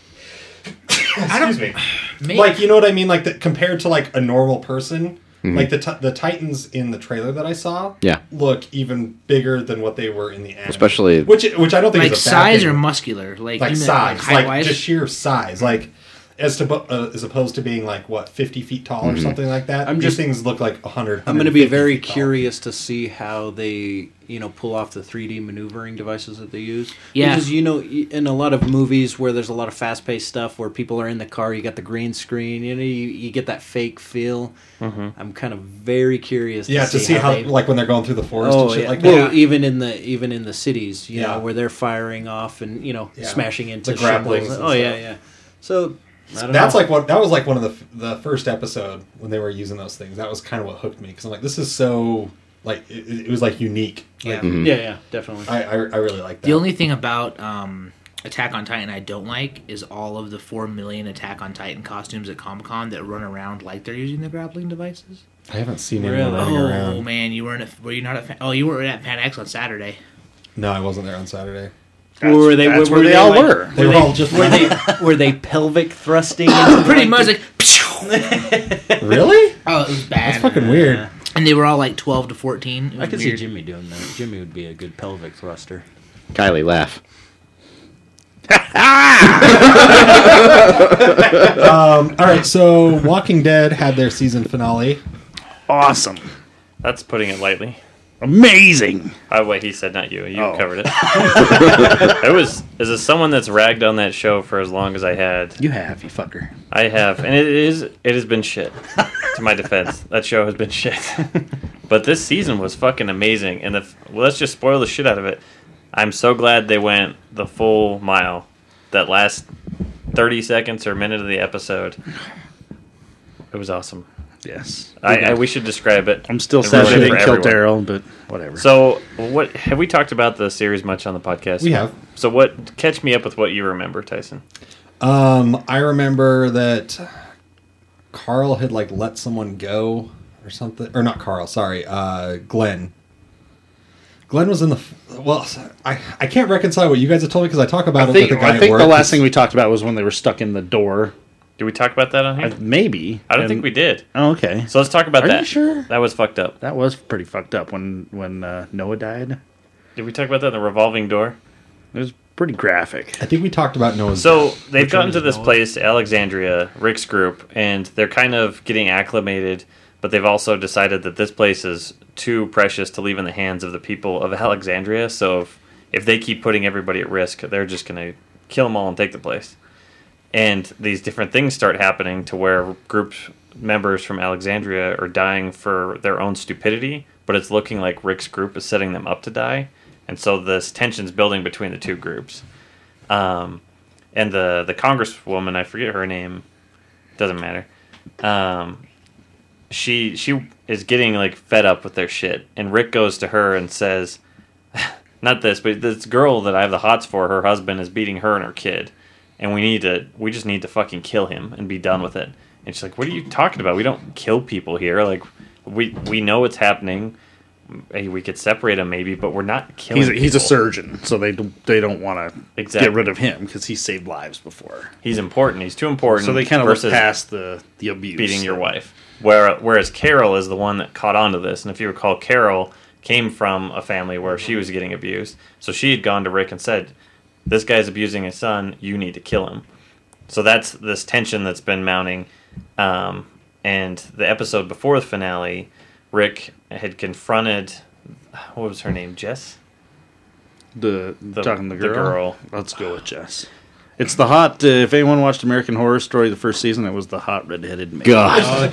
Excuse me. Maybe- Like, you know what I mean? Like the, compared to like a normal person, like the ti- the Titans in the trailer that I saw, Yeah. look even bigger than what they were in the anime. Especially- which which I don't think like is a bad size thing. or muscular? Like, like you know, size, like, height-wise? just sheer size, like as to uh, as opposed to being like what fifty feet tall or something like that. I'm These just- things look like a hundred. I'm going to be very curious to see how they, you know, pull off the three D maneuvering devices that they use. Yeah. Because, you know, in a lot of movies where there's a lot of fast-paced stuff where people are in the car, you got the green screen, you know, you, you get that fake feel. I'm kind of very curious Yeah, to to see how, they... like when they're going through the forest Oh and shit yeah. like well, that. even in the even in the cities, you Yeah. know, where they're firing off and, you know, Yeah. smashing into The grapplings shingles. and Oh yeah, stuff. yeah. So I don't That's know. like what that was like one of the f- the first episode when they were using those things. That was kind of what hooked me because I'm like, this is so like it, it was like unique. Yeah. Like, yeah, yeah, definitely. I, I I really like that. The only thing about um, Attack on Titan I don't like is all of the four million Attack on Titan costumes at Comic Con that run around like they're using the grappling devices. I haven't seen Really? anyone running Oh around. man, you weren't. A, were you not at? Fan, oh, you were at Fan X on Saturday. No, I wasn't there on Saturday. Or were they? That's were, where were they all like- were. They were all just Were they? Were they pelvic thrusting? into Pretty like much the- like. really. Oh, it was bad. That's fucking weird. And they were all like twelve to fourteen. It I was could see weird. Jimmy doing that. Jimmy would be a good pelvic thruster. Kylie, laugh. Um, all right, so Walking Dead had their season finale. Awesome. That's putting it lightly. Amazing. Oh, wait, he said not you. You Oh. covered it. It was, as a someone that's ragged on that show for as long as I had, You have, you fucker. I have, and it is, it has been shit. To my defense, that show has been shit. But this season was fucking amazing, and the, well, let's just spoil the shit out of it. I'm so glad they went the full mile. That last thirty seconds or a minute of the episode, it was awesome. Yes. I, I we should describe it. I'm still and sad ruin they it for didn't kill everyone. Daryl, but whatever. So, what have we talked about the series much on the podcast? We have. So, what? Catch me up with what you remember, Tyson. Um, I remember that Carl had like let someone go or something, or not Carl. Sorry, uh, Glenn. Glenn was in the well. I, I can't reconcile what you guys have told me because I talk about I it think, with the guy I at think work. the last thing we talked about was when they were stuck in the door. Did we talk about that on here? I, maybe. I don't And- think we did. Oh, okay. So let's talk about Are that. you sure? That was fucked up. That was pretty fucked up when when uh, Noah died. Did we talk about that in the revolving door? It was pretty graphic. I think we talked about Noah's. So they've Which gotten one to is this Noah? place, Alexandria, Rick's group, and they're kind of getting acclimated, but they've also decided that this place is too precious to leave in the hands of the people of Alexandria. So if, if they keep putting everybody at risk, they're just going to kill them all and take the place. And these different things start happening to where group members from Alexandria are dying for their own stupidity, but it's looking like Rick's group is setting them up to die. And so this tension's building between the two groups. Um, and the, the congresswoman, I forget her name, doesn't matter. Um, she she is getting like fed up with their shit, and Rick goes to her and says, "Not this, but this girl that I have the hots for, her husband is beating her and her kid, and we need to we just need to fucking kill him and be done with it." And she's like, "What are you talking about? We don't kill people here. Like, we we know what's happening. Hey, we could separate him maybe, but we're not killing He's a, people." he's a surgeon, so they do, they don't want to Exactly. get rid of him because he saved lives before. He's important. He's too important. So they kind of look versus past the the abuse, beating your wife. Where, whereas Carol is the one that caught on to this. And if you recall, Carol came from a family where she was getting abused. So she had gone to Rick and said, "This guy's abusing his son. You need to kill him." So that's this tension that's been mounting. Um, and the episode before the finale, Rick had confronted, what was her name, Jess? The, The- talking the the girl. girl. Let's go with Jess. It's the hot. Uh, if anyone watched American Horror Story the first season, it was the hot redheaded maid. God. Oh,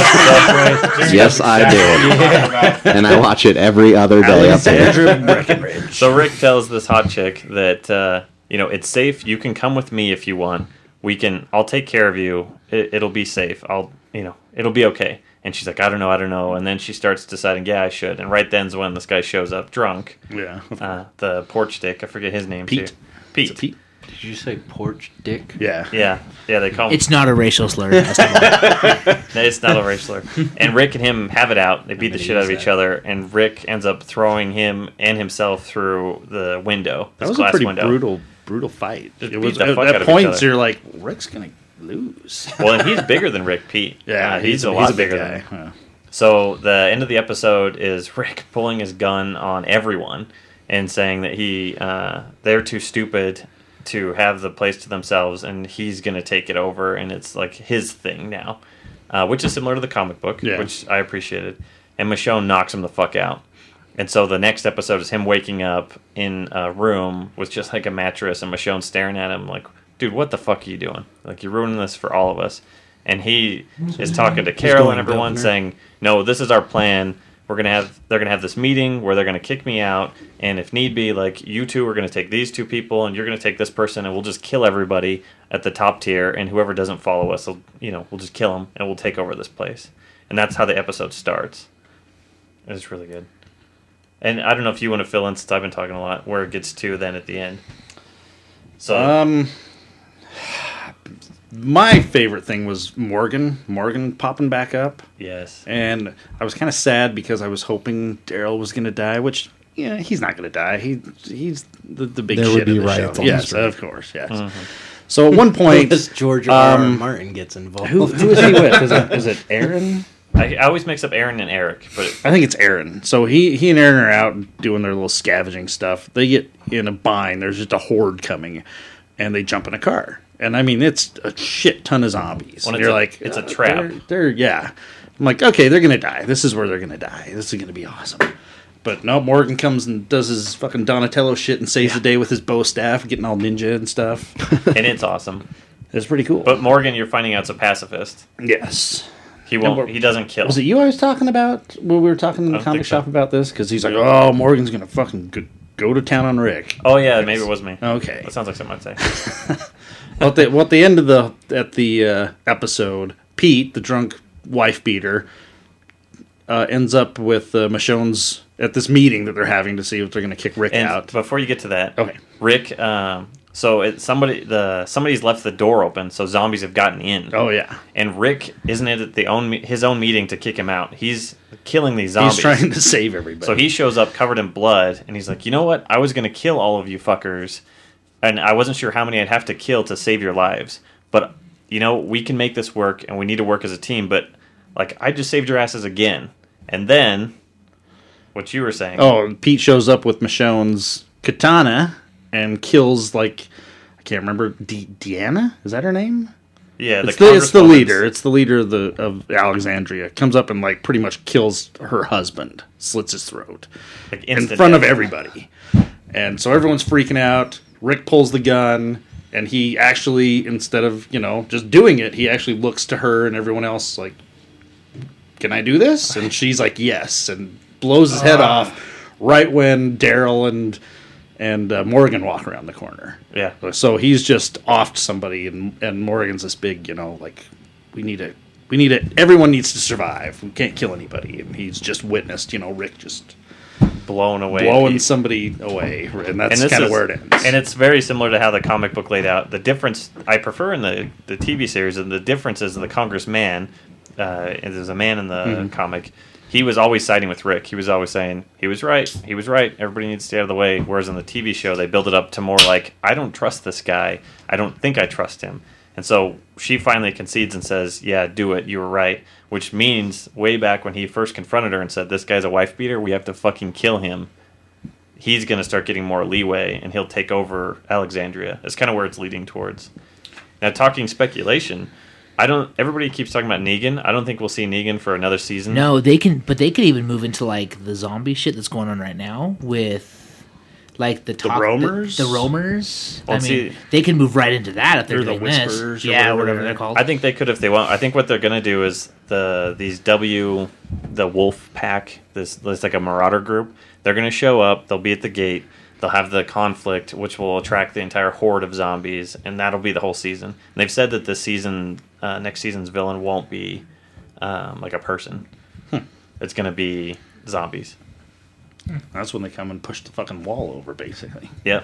Jesus. Yes, I did. And I watch it every other day up there. Alexandra Breckenridge. So Rick tells this hot chick that uh, you know it's safe. You can come with me if you want. We can. I'll take care of you. It, it'll be safe. I'll. You know. It'll be okay. And she's like, I don't know. I don't know. And then she starts deciding, yeah, I should. And right then's when this guy shows up drunk. Yeah. Uh, the porch dick. I forget his name. Pete. Too. Pete. It's a Pete. Did you say porch dick? Yeah. Yeah. Yeah. They call him. It's not a racial slur. Esteban. It's not a racial slur. And Rick and him have it out. They beat the gonna shit out of use each that. other. And Rick ends up throwing him and himself through the window. That This was a glass pretty window. brutal, brutal fight. Just It beat was the at, fuck at out of each points other. you're like, Rick's gonna lose. Well, and he's bigger than Rick Pete. Yeah, Uh, he's, a he's lot a big bigger guy. than him. Yeah. So the end of the episode is Rick pulling his gun on everyone and saying that he uh, they're too stupid to have the place to themselves, and he's going to take it over, and it's like his thing now, uh, which is similar to the comic book, Yeah. which I appreciated. And Michonne knocks him the fuck out. And so the next episode is him waking up in a room with just like a mattress, and Michonne staring at him like, dude, what the fuck are you doing? Like, you're ruining this for all of us. And he is talking to Carol and everyone, governor. saying, no, this is our plan. We're gonna have they're gonna have this meeting where they're gonna kick me out, and if need be, like, you two are gonna take these two people, and you're gonna take this person, and we'll just kill everybody at the top tier, and whoever doesn't follow us, will, you know, we'll just kill them, and we'll take over this place. And that's how the episode starts. It's really good. And I don't know if you want to fill in, since I've been talking a lot, where it gets to then at the end. So Um, my favorite thing was Morgan. Morgan popping back up, yes, and I was kind of sad because I was hoping Daryl was going to die. Which, yeah, he's not going to die. He he's the, the big There shit would be of the show. riots on the Yes, street. of course, yes. Mm-hmm. So at one point, Unless George R. R. um, Martin gets involved. who, who is he with? Is it, is it Aaron? I, I always mix up Aaron and Eric, but I think it's Aaron. So he, he and Aaron are out doing their little scavenging stuff. They get in a bind. There's just a horde coming, and they jump in a car. And I mean, it's a shit ton of zombies. Well, and it's you're a- like, it's a uh, trap. They're, they're yeah. I'm like, okay, they're gonna die. This is where they're gonna die. This is gonna be awesome. But no, Morgan comes and does his fucking Donatello shit and saves the day with his bow staff, getting all ninja and stuff. and it's awesome. It's pretty cool. But Morgan, you're finding out, is a pacifist. yes. He won't. what- He doesn't kill. Was it you I was talking about when we were talking in I the don't comic think so. shop about this? Because he's like, oh, Morgan's gonna fucking go, go to town on Rick. Oh yeah, maybe it was me. Okay. That sounds like something I'd say. Well, at the, well, at the end of the at the uh, episode, Pete, the drunk wife beater, uh, ends up with uh, Michonne's at this meeting that they're having to see if they're going to kick Rick And out. before you get to that, Okay. Rick. Um, so it, somebody the somebody's left the door open, so zombies have gotten in. Oh yeah, And Rick isn't it at the own his own meeting to kick him out. He's killing these zombies. he's trying to save everybody. So he shows up covered in blood, and he's like, you know what? I was going to kill all of you fuckers, and I wasn't sure how many I'd have to kill to save your lives. But, you know, we can make this work, and we need to work as a team. But, like, I just saved your asses again. And then, what you were saying. oh, and Pete shows up with Michonne's katana and kills like I can't remember De- Deanna. Is that her name? yeah, It's the, it's the congresswoman's- leader. It's the leader of the of Alexandria. Comes up and like pretty much kills her husband, slits his throat like, in instant front of death. everybody. And so everyone's freaking out. Rick pulls the gun, and he actually, instead of you know just doing it, he actually looks to her and everyone else like, "Can I do this?" And she's like, "Yes," and blows his head off right when Daryl and and uh, Morgan walk around the corner. Yeah. So he's just offed somebody, and and Morgan's this big, you know, like we need to we need it. Everyone needs to survive. We can't kill anybody. And he's just witnessed, you know, Rick just blown away, blowing Pete. somebody away, and that's And this kind of is- where it ends. And it's very similar to how the comic book laid out. The difference I prefer in the, the T V series, and the difference is the Congressman, uh, and there's a man in the Mhm. comic, he was always siding with Rick. He was always saying, he was right, he was right, everybody needs to stay out of the way. Whereas in the T V show, they build it up to more like, I don't trust this guy. I don't think I trust him. And so she finally concedes and says, yeah, do it, you were right. Which means, way back when he first confronted her and said, this guy's a wife beater, we have to fucking kill him. He's going to start getting more leeway, and he'll take over Alexandria. That's kind of where it's leading towards. Now, talking speculation, I don't. Everybody keeps talking about Negan. I don't think we'll see Negan for another season. No, they can, but they could even move into like the zombie shit that's going on right now with like the talk, roamers? The, the roamers. Well, I mean, see- they can move right into that if they're Or the doing Whisperers this. or Yeah, whatever whatever they're- they're called. I think they could if they want. I think what they're going to do is the these W, the Wolf Pack, this, this like a marauder group. They're going to show up. They'll be at the gate. They'll have the conflict, which will attract the entire horde of zombies, and that'll be the whole season. And they've said that this season, uh, next season's villain won't be um, like a person. Hmm. It's going to be zombies. That's when they come and push the fucking wall over, basically. Yep.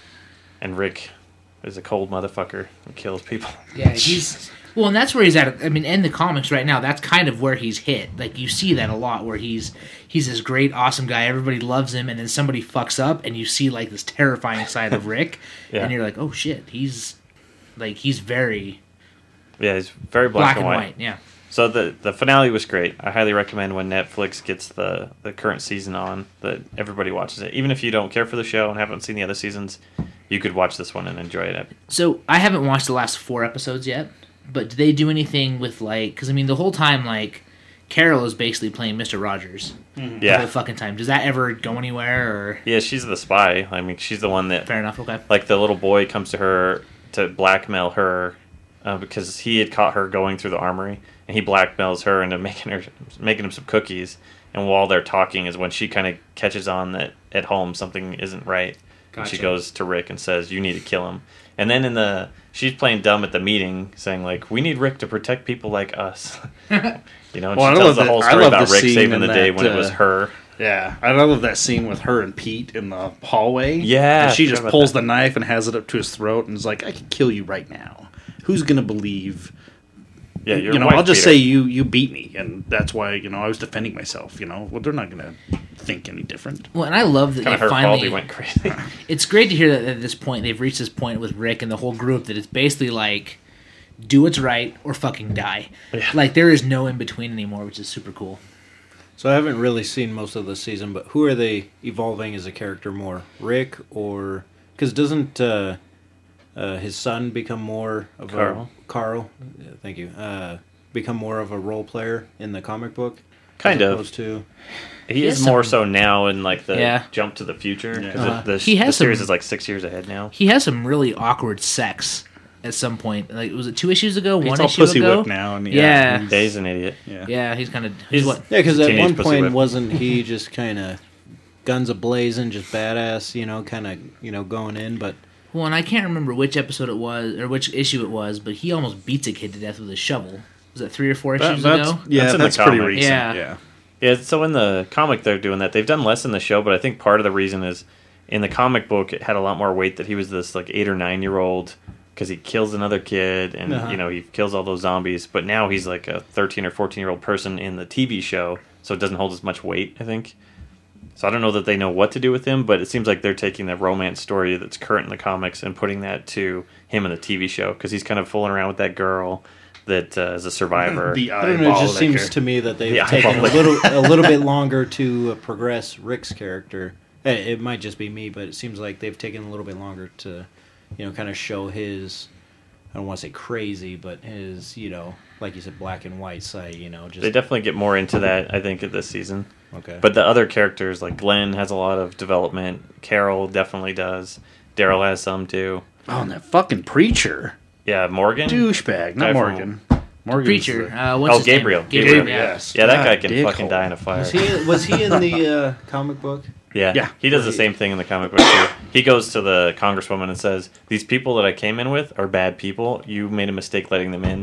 And Rick is a cold motherfucker who kills people. Yeah, he's well, and that's where he's at. I mean, in the comics right now, that's kind of where he's hit. Like you see that a lot, where he's he's this great, awesome guy. Everybody loves him, and then somebody fucks up, and you see like this terrifying side of Rick, Yeah. and you're like, oh shit, he's like he's very Yeah, he's very black, black, and white. Yeah. So the the finale was great. I highly recommend when Netflix gets the, the current season on that everybody watches it. Even if you don't care for the show and haven't seen the other seasons, you could watch this one and enjoy it. So I haven't watched the last four episodes yet, but do they do anything with like? Because I mean, the whole time like Carol is basically playing Mister Rogers the whole Yeah. fucking time. Does that ever go anywhere? Or Yeah, she's the spy. I mean, she's the one that, fair enough. Okay. like, the little boy comes to her to blackmail her uh, because he had caught her going through the armory, and he blackmails her into making her making him some cookies. And while they're talking is when she kind of catches on that at home something isn't right. And she Gotcha. goes to Rick and says, "You need to kill him." And then in the she's playing dumb at the meeting, saying like, "We need Rick to protect people like us." You know, and Well, I she love tells the the- whole I story love about the Rick scene saving in the day that, when it was uh, her. Yeah, I love that scene with her and Pete in the hallway. Yeah, and she I just forgot about pulls that. the knife and has it up to his throat and is like, "I can kill you right now. Who's gonna believe?" Yeah, you're you know, wife I'll just beater. say you you beat me, and that's why you know I was defending myself. You know, well, they're not gonna think any different. Well, and I love that Kind of they her fault. He finally. went crazy. It's great to hear that at this point they've reached this point with Rick and the whole group that it's basically like, do what's right or fucking die. Yeah. Like there is no in between anymore, which is super cool. So I haven't really seen most of the season, but who are they evolving as a character more? Rick or... Because doesn't uh, uh, his son become more of Carl. a... Carl? Yeah, thank you. Uh, become more of a role player in the comic book? Kind as of. opposed to... He He is has more some- so now in like the Yeah. jump to the future because Uh-huh. the, He has the series some- is like six years ahead now. He has some really awkward sex at some point. Like was it two issues ago? He's One all issue pussy ago? whipped now, and Yeah. yeah, Yeah, he's an idiot. yeah. Yeah, he's kind of he's, He's- what Yeah, because at Teenage one pussy point whip. wasn't he just kind of guns a-blazing, just badass, you know, kind of, you know, going in, but... well, and I can't remember which episode it was or which issue it was, but he almost beats a kid to death with a shovel. Was that three or four That- issues that's, ago? yeah, That's in that's, the pretty comic. recent. Yeah. Yeah. Yeah, so in the comic they're doing that. They've done less in the show, but I think part of the reason is in the comic book it had a lot more weight that he was this like eight or nine year old because he kills another kid and Uh-huh. you know he kills all those zombies. But now he's like a thirteen or fourteen year old person in the T V show, so it doesn't hold as much weight. I think. So I don't know that they know what to do with him, but it seems like they're taking the romance story that's current in the comics and putting that to him in the T V show because he's kind of fooling around with that girl that uh, is a survivor. The I don't know, it eyeball just seems liquor. to me that they've The taken a eyeball little, a little bit longer to uh, progress Rick's character. Eh, It might just be me, but it seems like they've taken a little bit longer to, you know, kind of show his, I don't want to say crazy, but his, you know, like you said, black and white side, you know, just... They definitely get more into that, I think, this season. Okay. But the other characters, like Glenn, has a lot of development. Carol definitely does. Daryl has some too. Oh, and that fucking preacher. Yeah, Morgan. Douchebag. Guy Not from- Morgan. Morgan's Preacher. the- Uh, what's Oh, his name? Gabriel. Gabriel. Gabriel, Yeah. yes. Yeah, that guy God, can dickhole. fucking die in a fire. was he was he in the uh, comic book? Yeah, Yeah. he does the same thing in the comic book too. He goes to the congresswoman and says, "These people that I came in with are bad people. You made a mistake letting them in.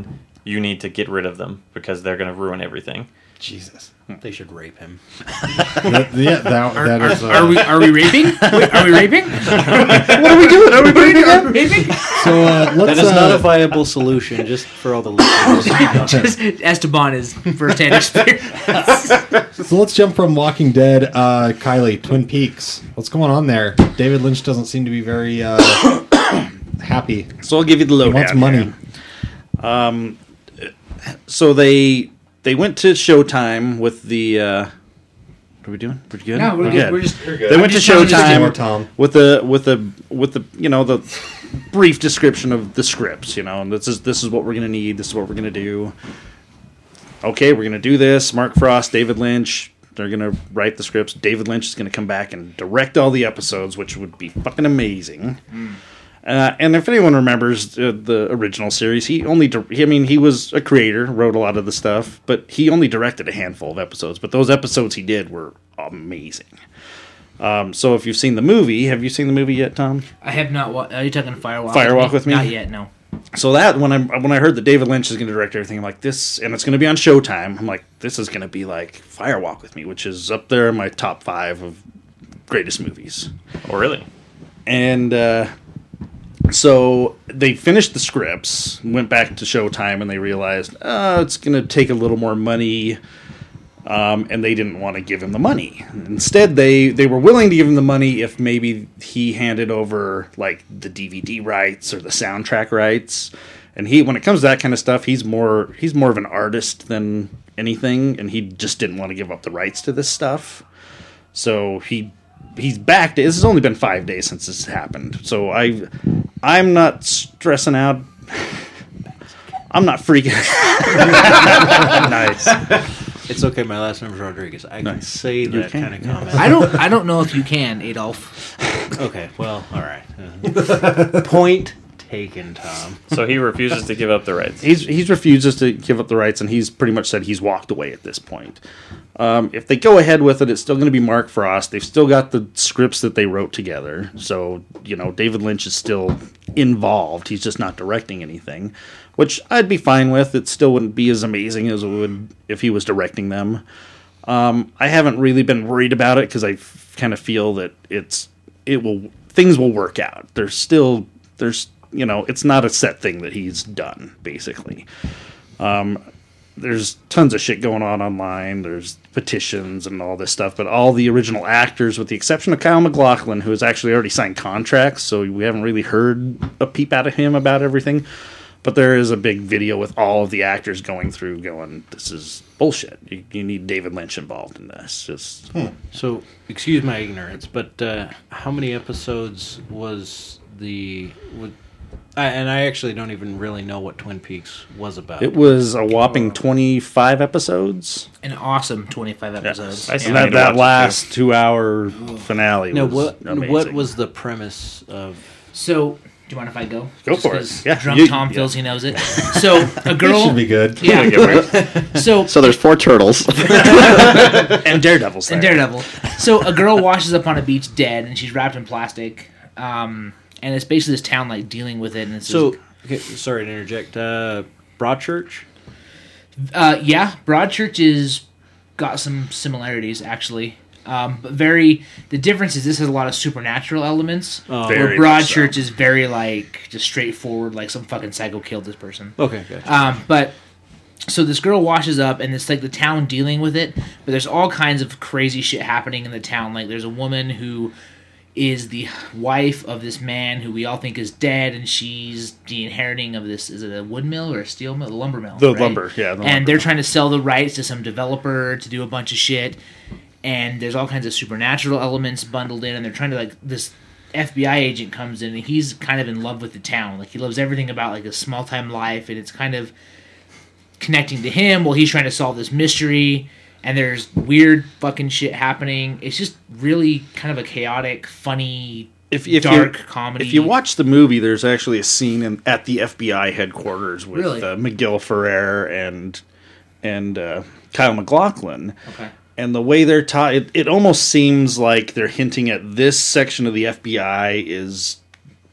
you need to get rid of them because they're going to ruin everything. Jesus. They should rape him. That- yeah, that, Are, that are, is. Uh, are we are we raping? Wait, are we raping? What are we doing? Are we doing Are we raping? so uh, let's. That is not uh, a viable solution, just for all the listeners. Just Esteban is first-hand experience. So let's jump from Walking Dead, uh, Kylie, Twin Peaks. What's going on there? David Lynch doesn't seem to be very uh, happy. So I'll give you the He lowdown. wants money. here. Um, so they they went to Showtime with the. Uh, what are we doing? Pretty good. No, we're good. We're just. They went to just trying to Just Showtime more Tom. with the with the with the you know the brief description of the scripts. You know, and this is this is what we're gonna need. This is what we're gonna do. Okay, we're gonna do this. Mark Frost, David Lynch. They're gonna write the scripts. David Lynch is gonna come back and direct all the episodes, which would be fucking amazing. Mm. Uh, and if anyone remembers uh, the original series, he only, di- I mean, he was a creator, wrote a lot of the stuff, but he only directed a handful of episodes. But those episodes he did were amazing. Um, so if you've seen the movie, have you seen the movie yet, Tom? I have not. Wa- are you talking Firewalk? Firewalk with Me? Not yet. No. So that when I when I heard that David Lynch is going to direct everything, I'm like this, and it's going to be on Showtime. I'm like, this is going to be like Firewalk with Me, which is up there in my top five of greatest movies. Oh, really? And uh, so they finished the scripts, went back to Showtime, and they realized uh, it's going to take a little more money, um, and they didn't want to give him the money. Instead, they, they were willing to give him the money if maybe he handed over like the D V D rights or the soundtrack rights. And he, when it comes to that kind of stuff, he's more he's more of an artist than anything, and he just didn't want to give up the rights to this stuff. So he he's back. This has only been five days since this happened, so I I'm not stressing out. I'm not freaking. Nice. It's okay. My last name is Rodriguez. I can Nice. say that can, kind of yeah. comment. I don't. I don't know if you can, Adolf. Okay. Well, all right. Uh, point taken, Tom. So he refuses to give up the rights. He's he's refuses to give up the rights, and he's pretty much said he's walked away at this point. Um, if they go ahead with it, it's still going to be Mark Frost. They've still got the scripts that they wrote together, so you know David Lynch is still involved. He's just not directing anything, which I'd be fine with. It still wouldn't be as amazing as it would if he was directing them. Um, I haven't really been worried about it because I f- kind of feel that it's it will things will work out. There's still there's you know it's not a set thing that he's done basically. Um, there's tons of shit going on online. There's petitions and all this stuff, but all the original actors, with the exception of Kyle MacLachlan, who has actually already signed contracts, so we haven't really heard a peep out of him about everything. But there is a big video with all of the actors going through, going, "This is bullshit. You, you need David Lynch involved in this." Just So, excuse my ignorance, but uh, how many episodes was the? Would, I, and I actually don't even really know what Twin Peaks was about. it was a whopping twenty-five episodes. An awesome twenty-five episodes. I see And Yeah, I that, need to that watch it, last two-hour finale no, was what amazing. what was the premise of? So, do you mind if I go? Go Just for it. 'cause Yeah, Drunk you- Tom yeah. feels he knows it. So a girl This should be good. Yeah. So So there's four turtles. and Daredevil's there. and Daredevil. So a girl washes up on a beach dead, and she's wrapped in plastic. Um, and it's basically this town like dealing with it. And it's So, this- okay, sorry to interject. Uh, Broadchurch. uh, yeah, Broadchurch is got some similarities actually. Um, but very the difference is this has a lot of supernatural elements. Oh. Very where much so. Broadchurch is very like just straightforward, like some fucking psycho killed this person. Okay, gotcha. Um, but so this girl washes up, and it's like the town dealing with it. But there's all kinds of crazy shit happening in the town. Like there's a woman who is the wife of this man who we all think is dead, and she's the inheriting of this. Is it a wood mill or a steel mill? A lumber mill. The right? lumber, yeah. The and lumber. they're trying to sell the rights to some developer to do a bunch of shit. And there's all kinds of supernatural elements bundled in, and they're trying to like this F B I agent comes in, and he's kind of in love with the town. Like he loves everything about like a small time life, and it's kind of connecting to him while he's trying to solve this mystery. And there's weird fucking shit happening. It's just really kind of a chaotic, funny, if, if dark you, comedy. If you watch the movie, there's actually a scene in, at the F B I headquarters with Really? uh, McGill Ferrer and and uh, Kyle MacLachlan. Okay. And the way they're taught, it, it almost seems like they're hinting at this section of the F B I is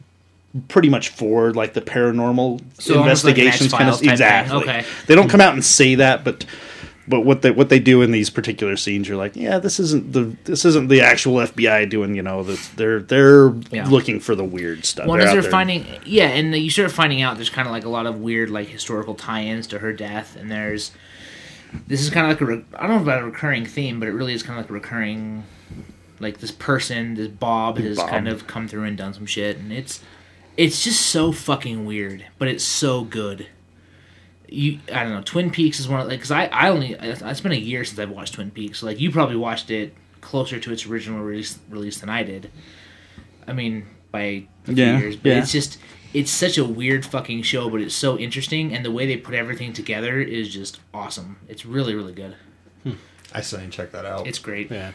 pretty much for like the paranormal So almost like an investigations kind of X-Files type exactly. thing. Okay. They don't come out and say that, but but what they what they do in these particular scenes, you're like, yeah, this isn't the this isn't the actual F B I doing, you know, the, they're they're Yeah. looking for the weird stuff. Well, They're as out they're there. finding, yeah, and you start finding out there's kind of like a lot of weird, like historical tie-ins to her death, and there's this is kind of like a re- I don't know about a recurring theme, but it really is kind of like a recurring, like this person, this Bob has Bob. kind of come through and done some shit, and it's it's just so fucking weird, but it's so good. You, I don't know. Twin Peaks is one of like because I I only it's been a year since I've watched Twin Peaks. So like you probably watched it closer to its original release release than I did. I mean, by a few Yeah, years, but yeah. it's just it's such a weird fucking show, but it's so interesting, and the way they put everything together is just awesome. It's really really good. I still need to check that out. It's great. Yeah.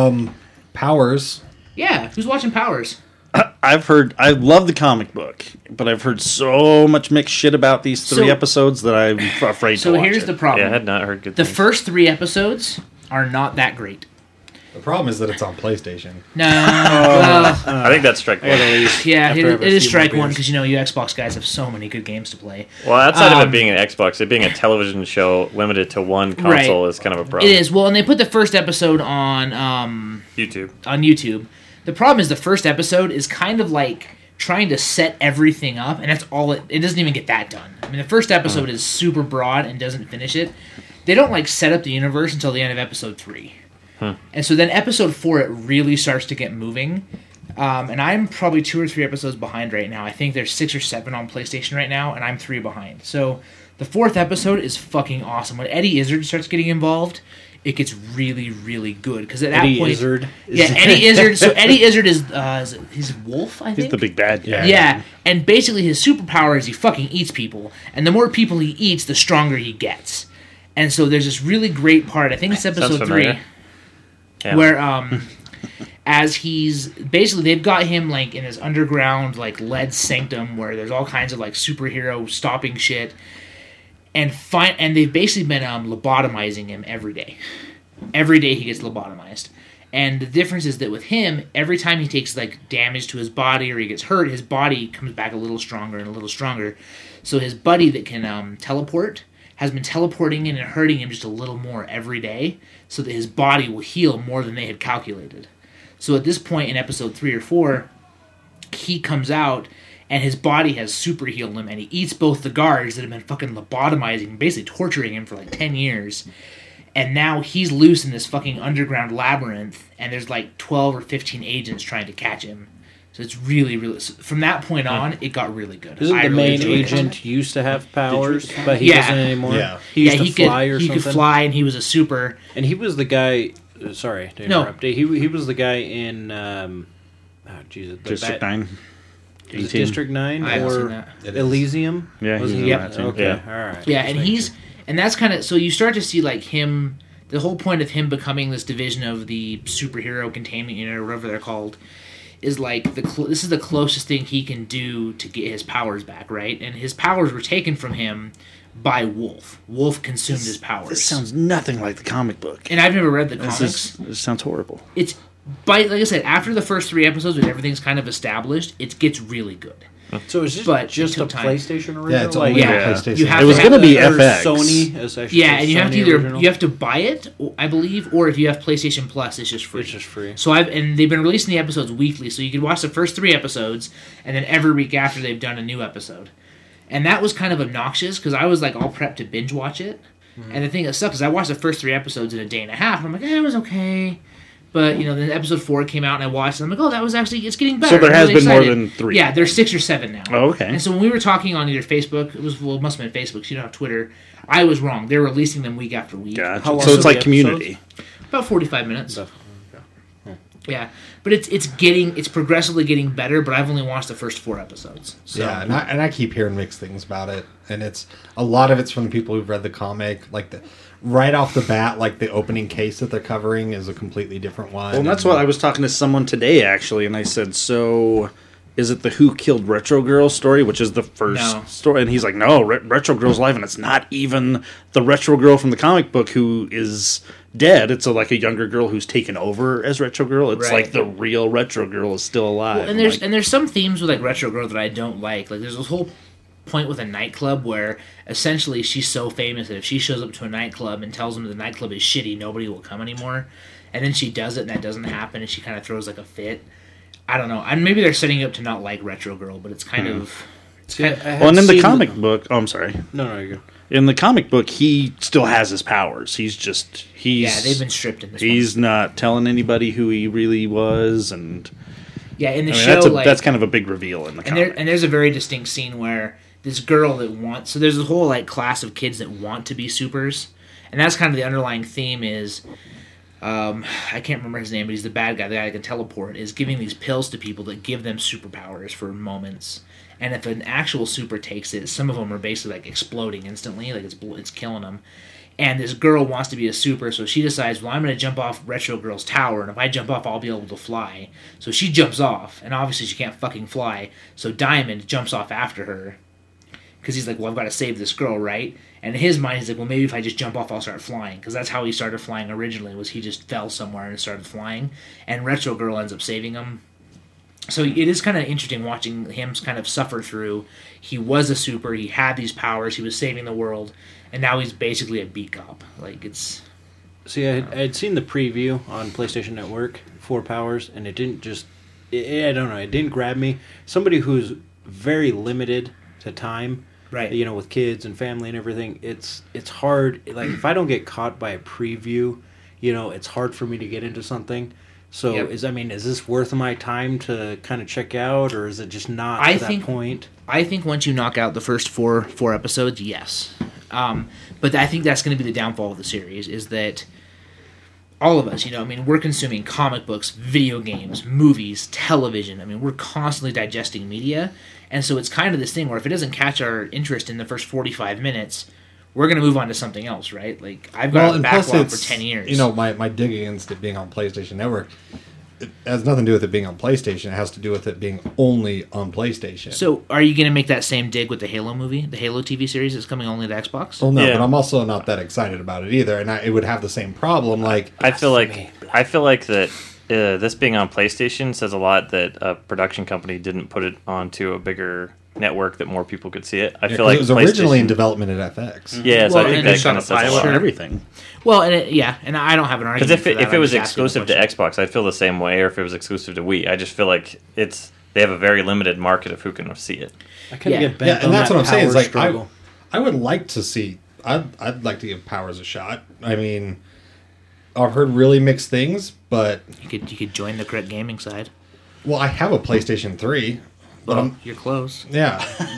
Powers. Yeah, who's watching Powers? I've heard I love the comic book, but I've heard so much mixed shit about these three So- epidos that I'm afraid So to watch here's it. the problem. Yeah, I had not heard good the things. first three episodes are not that great. The problem is that it's on PlayStation. No, well, I think that's strike one. yeah, After it, I have it a is few strike more one beers. because you know you Xbox guys have so many good games to play. Well, outside of Um, it being an Xbox, it being a television show limited to one console Right. is kind of a problem. It is well, and they put the first episode on um, YouTube. on YouTube. The problem is the first episode is kind of like trying to set everything up, and that's all it. It doesn't even get that done. I mean, the first episode is super broad and doesn't finish it. They don't like set up the universe until the end of episode three, and so then episode four it really starts to get moving. Um, and I'm probably two or three episodes behind right now. I think there's six or seven on PlayStation right now, and I'm three behind. So the fourth episode is fucking awesome. When Eddie Izzard starts getting involved, it gets really, really good. Because at that Eddie point, Izzard. yeah, Eddie Izzard. So Eddie Izzard is, uh, is it, he's Wolf, I think. He's the big bad guy. Yeah, and basically his superpower is he fucking eats people, and the more people he eats, the stronger he gets. And so there's this really great part. I think it's episode Sounds three, familiar. Yeah. where um, as he's basically they've got him like in this underground like lead sanctum where there's all kinds of like superhero stopping shit, and fi- and they've basically been um, lobotomizing him every day. Every day he gets lobotomized. And the difference is that with him, every time he takes like damage to his body or he gets hurt, his body comes back a little stronger and a little stronger. So his buddy that can um, teleport has been teleporting in and hurting him just a little more every day, so that his body will heal more than they had calculated. So at this point in episode three or four, he comes out and his body has super healed him, and he eats both the guards that have been fucking lobotomizing, basically torturing him for like ten years. And now he's loose in this fucking underground labyrinth, and there's like twelve or fifteen agents trying to catch him. So it's really, really... so from that point on, it got really good. Isn't I the really main enjoyed it. agent used to have powers, but he Yeah. doesn't anymore? Yeah. He used yeah, to he fly could, or he something? could fly, and he was a super... And he was the guy... uh, Sorry to No. interrupt. He, he was the guy in... Um, oh, Jesus. the District bat- nine. Was it eighteen. District nine I haven't seen or that. It is. Elysium? Yeah, Was he's he- in Yep. that too. Okay, Yeah. all right. Yeah, Just and making he's... sure. And that's kind of... So you start to see, like, him... The whole point of him becoming this division of the superhero containment unit, or whatever they're called, is like the cl- this is the closest thing he can do to get his powers back, right? And his powers were taken from him by Wolf. Wolf consumed his powers. This sounds nothing like the comic book. and I've never read the This, comics. is, this sounds horrible. It's by like I said, after the first three episodes, when everything's kind of established, it gets really good. So is this But just it a took time. PlayStation original? Yeah, it's like, only yeah. on PlayStation. You have It was to going to have be or F X. Sony. It's actually Yeah, a and you have to Sony either original? you have to buy it, I believe, or if you have PlayStation Plus, it's just free. It's just free. So I've and they've been releasing the episodes weekly, so you can watch the first three episodes, and then every week after they've done a new episode. And that was kind of obnoxious because I was like all prepped to binge watch it, Mm-hmm. and the thing that sucked is I watched the first three episodes in a day and a half, and I'm like, eh, it was okay. But you know, then episode four came out, and I watched it. And I'm like, oh, that was actually it's getting better. So there I'm has really been more excited. than three. Yeah, there's six or seven now. Oh, okay. And so when we were talking on either Facebook, it was well, it must have been Facebook. 'Cause you don't have Twitter. I was wrong. They're releasing them week after week. Gotcha. How long So are it's the like episodes? Community. About forty-five minutes. Stuff. Yeah, but it's it's getting it's progressively getting better. But I've only watched the first four episodes. So. Yeah, and I, and I keep hearing mixed things about it, and it's a lot of it's from the people who've read the comic. Like the right off the bat, like the opening case that they're covering is a completely different one. Well, and that's and- what I was talking to someone today, actually, and I said, so is it the Who Killed Retro Girl story, which is the first No. story? And he's like, no, Re- Retro Girl's live, and it's not even the Retro Girl from the comic book who is dead. It's a, like a younger girl who's taken over as Retro Girl. It's Right. like the real Retro Girl is still alive. Well, and there's like, and there's some themes with like Retro Girl that I don't like. Like there's this whole point with a nightclub where essentially she's so famous that if she shows up to a nightclub and tells them the nightclub is shitty, nobody will come anymore. And then she does it and that doesn't happen and she kind of throws like a fit. I don't know. And maybe they're setting you up to not like Retro Girl, but it's kind Hmm. of See, I- I had well, and in the seen comic book, oh, I'm sorry. No, no, you go. In the comic book, he still has his powers. He's just he's yeah, they've been stripped in this he's one. not telling anybody who he really was, and Yeah, in the I mean, show that's a, like that's kind of a big reveal in the and comic. there and there's a very distinct scene where this girl that wants so there's a whole like class of kids that want to be supers, and that's kind of the underlying theme is um, I can't remember his name, but he's the bad guy, the guy that can teleport, is giving these pills to people that give them superpowers for moments. And if an actual super takes it, some of them are basically like exploding instantly, like it's it's killing them. And this girl wants to be a super, so she decides, well, I'm going to jump off Retro Girl's tower, and if I jump off, I'll be able to fly. So she jumps off, and obviously she can't fucking fly, so Diamond jumps off after her. Because he's like, well, I've got to save this girl, right? And in his mind, he's like, well, maybe if I just jump off, I'll start flying. Because that's how he started flying originally, was he just fell somewhere and started flying. And Retro Girl ends up saving him. So it is kind of interesting watching him kind of suffer through. He was a super, he had these powers, he was saving the world, and now he's basically a beat cop. Like, it's... See, I had, I had seen the preview on PlayStation Network for Powers, and it didn't just... It, I don't know, it didn't grab me. Somebody who's very limited to time, Right. you know, with kids and family and everything, it's it's hard. Like, if I don't get caught by a preview, you know, it's hard for me to get into something. So, Yep. is I mean, is this worth my time to kind of check out, or is it just not I to think- that point? I think once you knock out the first four four episodes, yes. Um, but I think that's going to be the downfall of the series, is that all of us, you know, I mean, we're consuming comic books, video games, movies, television. I mean, we're constantly digesting media. And so it's kind of this thing where if it doesn't catch our interest in the first forty-five minutes, we're going to move on to something else, right? Like, I've got Well, a and plus backlog for it's, ten years. you know, my, my dig against it being on PlayStation Network, it has nothing to do with it being on PlayStation. It has to do with it being only on PlayStation. So are you going to make that same dig with the Halo movie, the Halo T V series that's coming only to Xbox? well, no, Yeah. but I'm also not that excited about it either, and I, it would have the same problem. Like, I feel like I feel like that uh, this being on PlayStation says a lot that a production company didn't put it onto a bigger network that more people could see it. I yeah, feel 'cause like it was originally in PlayStation- development at F X. Yeah, so Well, I think and that it's kind on of a says a pilot lot. and everything. Well, and it, yeah, and I don't have an argument Because if for it, that. if it I'm was just asking the exclusive to question. Xbox, I'd feel the same way. Or if it was exclusive to Wii, I just feel like it's they have a very limited market of who can see it. I kind of Yeah. get bent Yeah, on and that's that what I'm saying. Is power like, I, struggle. I would like to see. I'd, I'd like to give Powers a shot. I mean, I've heard really mixed things, but You could you could join the correct gaming side. well, I have a PlayStation three. But Well, I'm, you're close. yeah,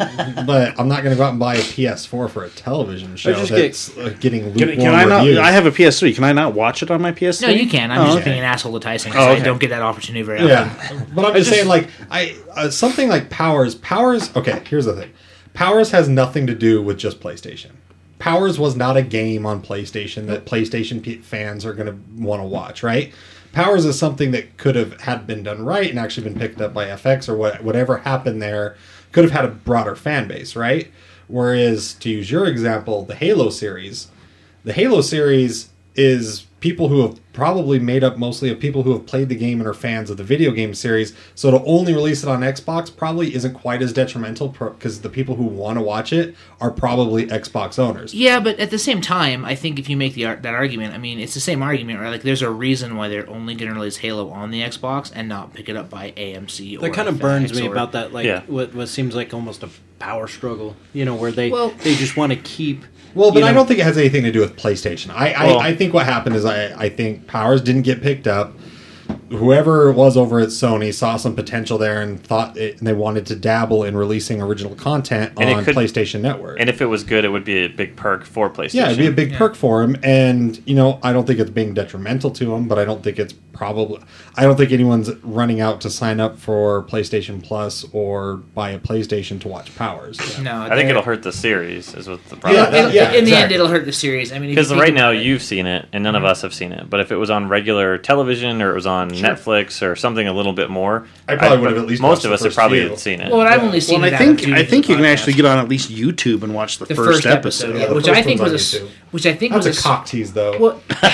but I'm not going to go out and buy a P S four for a television show just get- that's uh, getting Can, lukewarm can I not? reviews. I have a P S three. Can I not watch it on my P S three? No, you can. I'm Oh, just okay. being an asshole to Tyson Oh, because okay. I don't get that opportunity very often. Yeah, but I'm just, saying, like, I uh, something like Powers. Powers. Okay, here's the thing. Powers has nothing to do with just PlayStation. Powers was not a game on PlayStation that PlayStation p- fans are going to want to watch, right? Powers is something that could have had been done right and actually been picked up by F X or what, whatever happened there could have had a broader fan base, right? Whereas, to use your example, the Halo series, the Halo series is people who have probably made up mostly of people who have played the game and are fans of the video game series. So to only release it on Xbox probably isn't quite as detrimental because the people who want to watch it are probably Xbox owners. Yeah, but at the same time, I think if you make the ar- that argument, I mean, it's the same argument, right? Like, there's a reason why they're only going to release Halo on the Xbox and not pick it up by A M C or That kind of F X burns me or- about that, like Yeah. what, what seems like almost a power struggle. You know, where they Well- they just want to keep. Well, but you I know- don't think it has anything to do with PlayStation. I, Well- I, I think what happened is I, I think Powers didn't get picked up. Whoever it was over at Sony saw some potential there and thought it, and they wanted to dabble in releasing original content And it on could- PlayStation Network. And if it was good, it would be a big perk for PlayStation. Yeah, it'd be a big perk for him, and you know, I don't think it's being detrimental to him, but I don't think it's probably. I don't think anyone's running out to sign up for PlayStation Plus or buy a PlayStation to watch Powers. No, I think they're- it'll hurt the series. Is what the problem. Yeah, is. that- It'll- yeah, in the end, exactly. it'll hurt the series. I mean, if you Because think right now about it- you've seen it, and none of us have seen it. But if it was on regular television or it was on Netflix or something a little bit more, I probably I- would have at least most watched of the us have first probably few. had seen it. Well, and I've only seen Well, it I out think of due I to think the you can podcast. actually get on at least YouTube and watch the, the first, first episode, episode. yeah, the which first I think one's was on a, YouTube. which I think That's was a a cock tease, though. Well,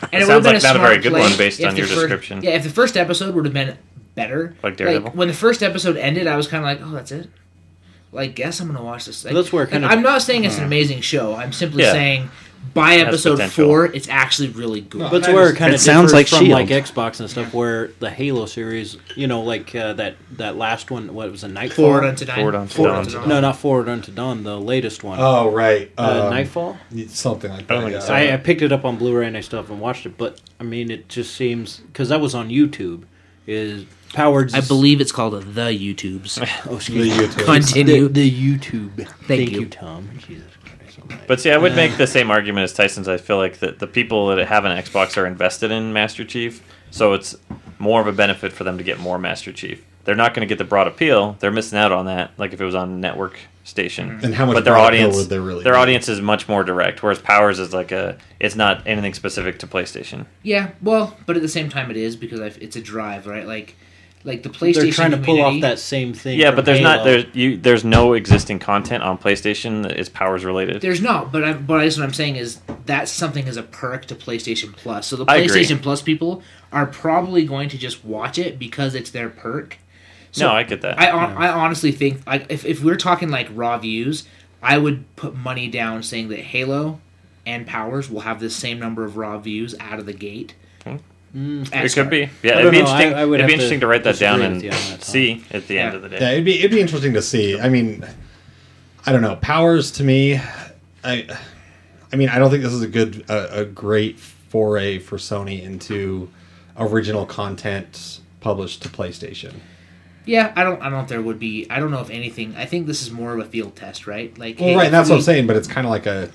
And It it would have sounds been like a not a smart very good play one based if on the your first- description. Yeah, if the first episode would have been better, Like Daredevil? when the first episode ended, I was kind of like, oh, that's it. Like, guess I'm gonna watch this. Like, That's where it like, kinda- I'm not saying it's an amazing show. I'm simply Yeah. saying by Has episode potential. four, it's actually really good. No, But it's I where it just- kind It of sounds like from Shield. like Xbox and stuff, where the Halo series, you know, like uh, that that last one, what was it, Nightfall? Forward unto Dawn. Forward Unto Forward Dawn. unto Dawn. No, not Forward Unto Dawn, the latest one. Oh, right. uh, Um, Nightfall? Something like I don't that. think yeah. it's that. I, I picked it up on Blu-ray and I still haven't watched it, but I mean, it just seems because that was on YouTube. Is Powered? I believe it's called the YouTubes. Oh, The excuse me. YouTube. Continue. The, the YouTube. Thank, you. you, Tom. Jesus Christ Almighty. But see, I would make the same argument as Tyson's. I feel like that the people that have an Xbox are invested in Master Chief, so it's more of a benefit for them to get more Master Chief. They're not going to get the broad appeal. They're missing out on that, like if it was on a network station. And how much but their broad appeal audience, would there really their be? audience is much more direct. Whereas Powers is like a, it's not anything specific to PlayStation. Yeah, well, but at the same time, it is because I've, it's a drive, right? Like, like the PlayStation. They're trying to pull off community- that same thing. Yeah, from but there's Halo. not there's you there's no existing content on PlayStation that is Powers related. There's not, but I, but I guess what I'm saying is that's something as a perk to PlayStation Plus. So the I agree. PlayStation Plus people are probably going to just watch it because it's their perk. So no, I get that. I hon- I honestly think like if if we're talking like raw views, I would put money down saying that Halo and Powers will have the same number of raw views out of the gate. Mm, at it start. could be. Yeah, I it'd don't be know. interesting. I- I would it'd be have to interesting to write that down disagree and with you on that, Tom. see at the Yeah. end of the day. Yeah, it'd be it'd be interesting to see. I mean, I don't know. Powers to me, I, I mean, I don't think this is a good, a, a great foray for Sony into original content published to PlayStation. Yeah, I don't I don't know if there would be. I don't know if anything. I think this is more of a field test, right? Like, Well, hey, right, if that's what we- I'm saying. But it's kind of like a,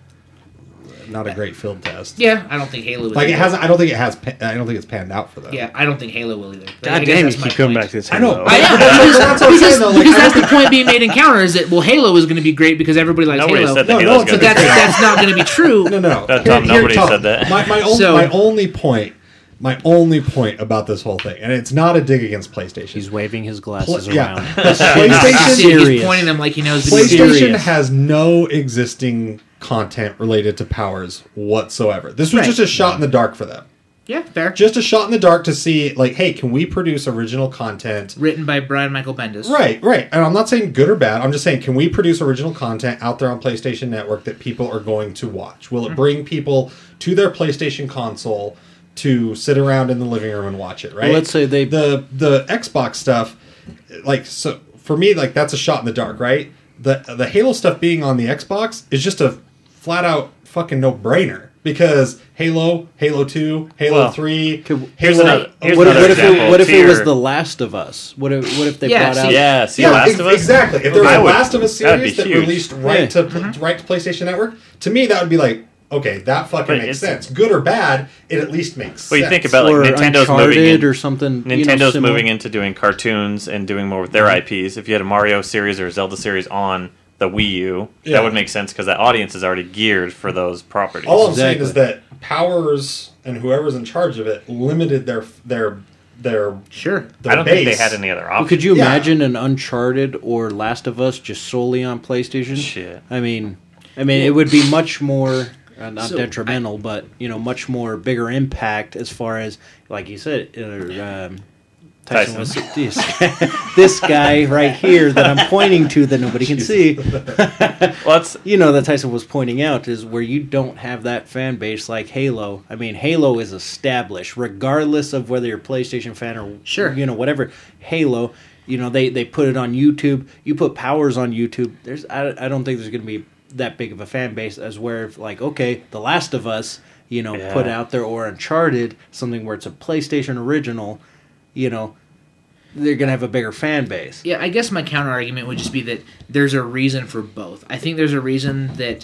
not a great field test. Yeah, I don't think Halo. Would Like it either. hasn't. I don't think it has. pa- I don't think it's panned out for them. Yeah, I don't think Halo will either. But I God guess damn, you that's my keep coming point. back to this. I know. Halo. I am, That's because, what I'm saying, because, though, like, because I that's don't the point being made in Counter is that, well, Halo is going to be great because everybody likes Nobody Halo. said that No, Halo's no, going But to be that's, great. that's not going to be true. No, no. Uh, Tom, nobody said that. My, my, only, So- my only point, my only point about this whole thing, and it's not a dig against PlayStation. He's waving his Pla- glasses yeah. around. PlayStation, See, he's Serious. pointing them like he knows video PlayStation games. Serious. has no existing content related to Powers whatsoever. This was Right. just a shot in the dark for them. Yeah, fair. Just a shot in the dark to see, like, hey, can we produce original content? Written by Brian Michael Bendis. Right, right. And I'm not saying good or bad. I'm just saying, can we produce original content out there on PlayStation Network that people are going to watch? Will it bring people to their PlayStation console to sit around in the living room and watch it? Right. Well, let's say they- the the Xbox stuff, like so for me, like that's a shot in the dark, right? The the Halo stuff being on the Xbox is just a flat out fucking no brainer. Because Halo, Halo two, Halo Well, three, could- here's Halo. another- here's What if, another what if, it, example. what if it was Tier- The Last of Us? What if, what if they Yeah, brought see- out... Yeah, see, Yeah, Last ex- of Us. exactly. If there was I a would- Last of Us that'd be series that huge. released right Yeah. to pl- right to PlayStation Network, to me that would be like, okay, that fucking But makes it's- sense. Good or bad, it at least makes Well, sense. you think about or like Nintendo's Uncharted moving in, or something. you know, Nintendo's similar. moving into doing cartoons and doing more with their I Ps. If you had a Mario series or a Zelda series on the Wii U, Yeah. that would make sense because that audience is already geared for those properties. All I'm saying is Exactly. that Powers and whoever's in charge of it limited their their their Sure. their I don't base. think they had any other Well, option. could you Yeah. imagine an Uncharted or Last of Us just solely on PlayStation? Shit. I mean, I mean, it would be much more uh, not So, detrimental, but you know, much more bigger impact as far as, like you said, uh, um, Tyson, Tyson. was this guy, this guy right here that I'm pointing to that nobody can see. Well, it's You know, that Tyson was pointing out is where you don't have that fan base like Halo. I mean, Halo is established, regardless of whether you're a PlayStation fan or Sure. you know, whatever. Halo, you know, they they put it on YouTube. You put Powers on YouTube. There's I, I don't think there's going to be that big of a fan base as where if, like, okay, The Last of Us, you know, Yeah. put out there, or Uncharted, something where it's a PlayStation original, you know, they're going to have a bigger fan base. Yeah, I guess my counter argument would just be that there's a reason for both. I think there's a reason that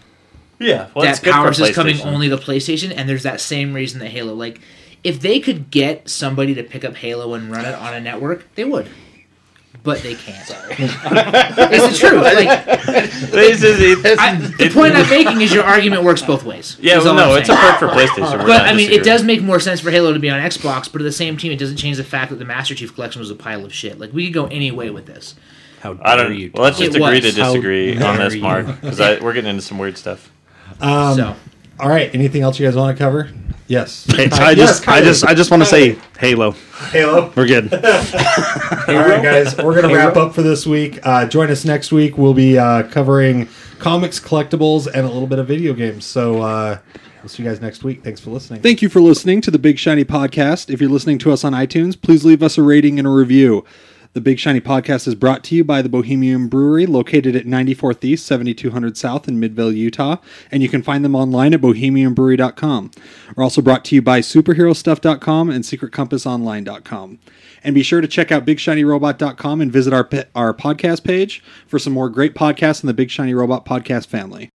yeah. Well, it's that good for Powers is coming PlayStation. only to PlayStation, and there's that same reason that Halo. Like, if they could get somebody to pick up Halo and run it on a network, they would. But they can't. It's the truth. Like, This is- it- I, the it- point I'm making is your argument works both ways. Yeah, is well, all I'm no, it's a saying. perk for PlayStation. We're But not I mean, it disagreeing. does make more sense for Halo to be on Xbox. But at the same time, it doesn't change the fact that the Master Chief Collection was a pile of shit. Like, we could go any way with this. How dare I don't. you? Well, let's Tom. just It agree was. to disagree How on dare this, you. Mark, because we're getting into some weird stuff. Um, so, All right. Anything else you guys want to cover? Yes. Hey, I just, Yes, I just, Kylie. I just want to say Halo. Halo. We're good. All right, guys, we're going to wrap up for this week. Uh, join us next week. We'll be uh, covering comics, collectibles, and a little bit of video games. So uh, we'll see you guys next week. Thanks for listening. Thank you for listening to the Big Shiny Podcast. If you're listening to us on iTunes, please leave us a rating and a review. The Big Shiny Podcast is brought to you by the Bohemian Brewery, located at ninety-fourth East, seventy-two hundred South in Midvale, Utah, and you can find them online at bohemian brewery dot com. We're also brought to you by superhero stuff dot com and secret compass online dot com. And be sure to check out big shiny robot dot com and visit our, pe- our podcast page for some more great podcasts in the Big Shiny Robot podcast family.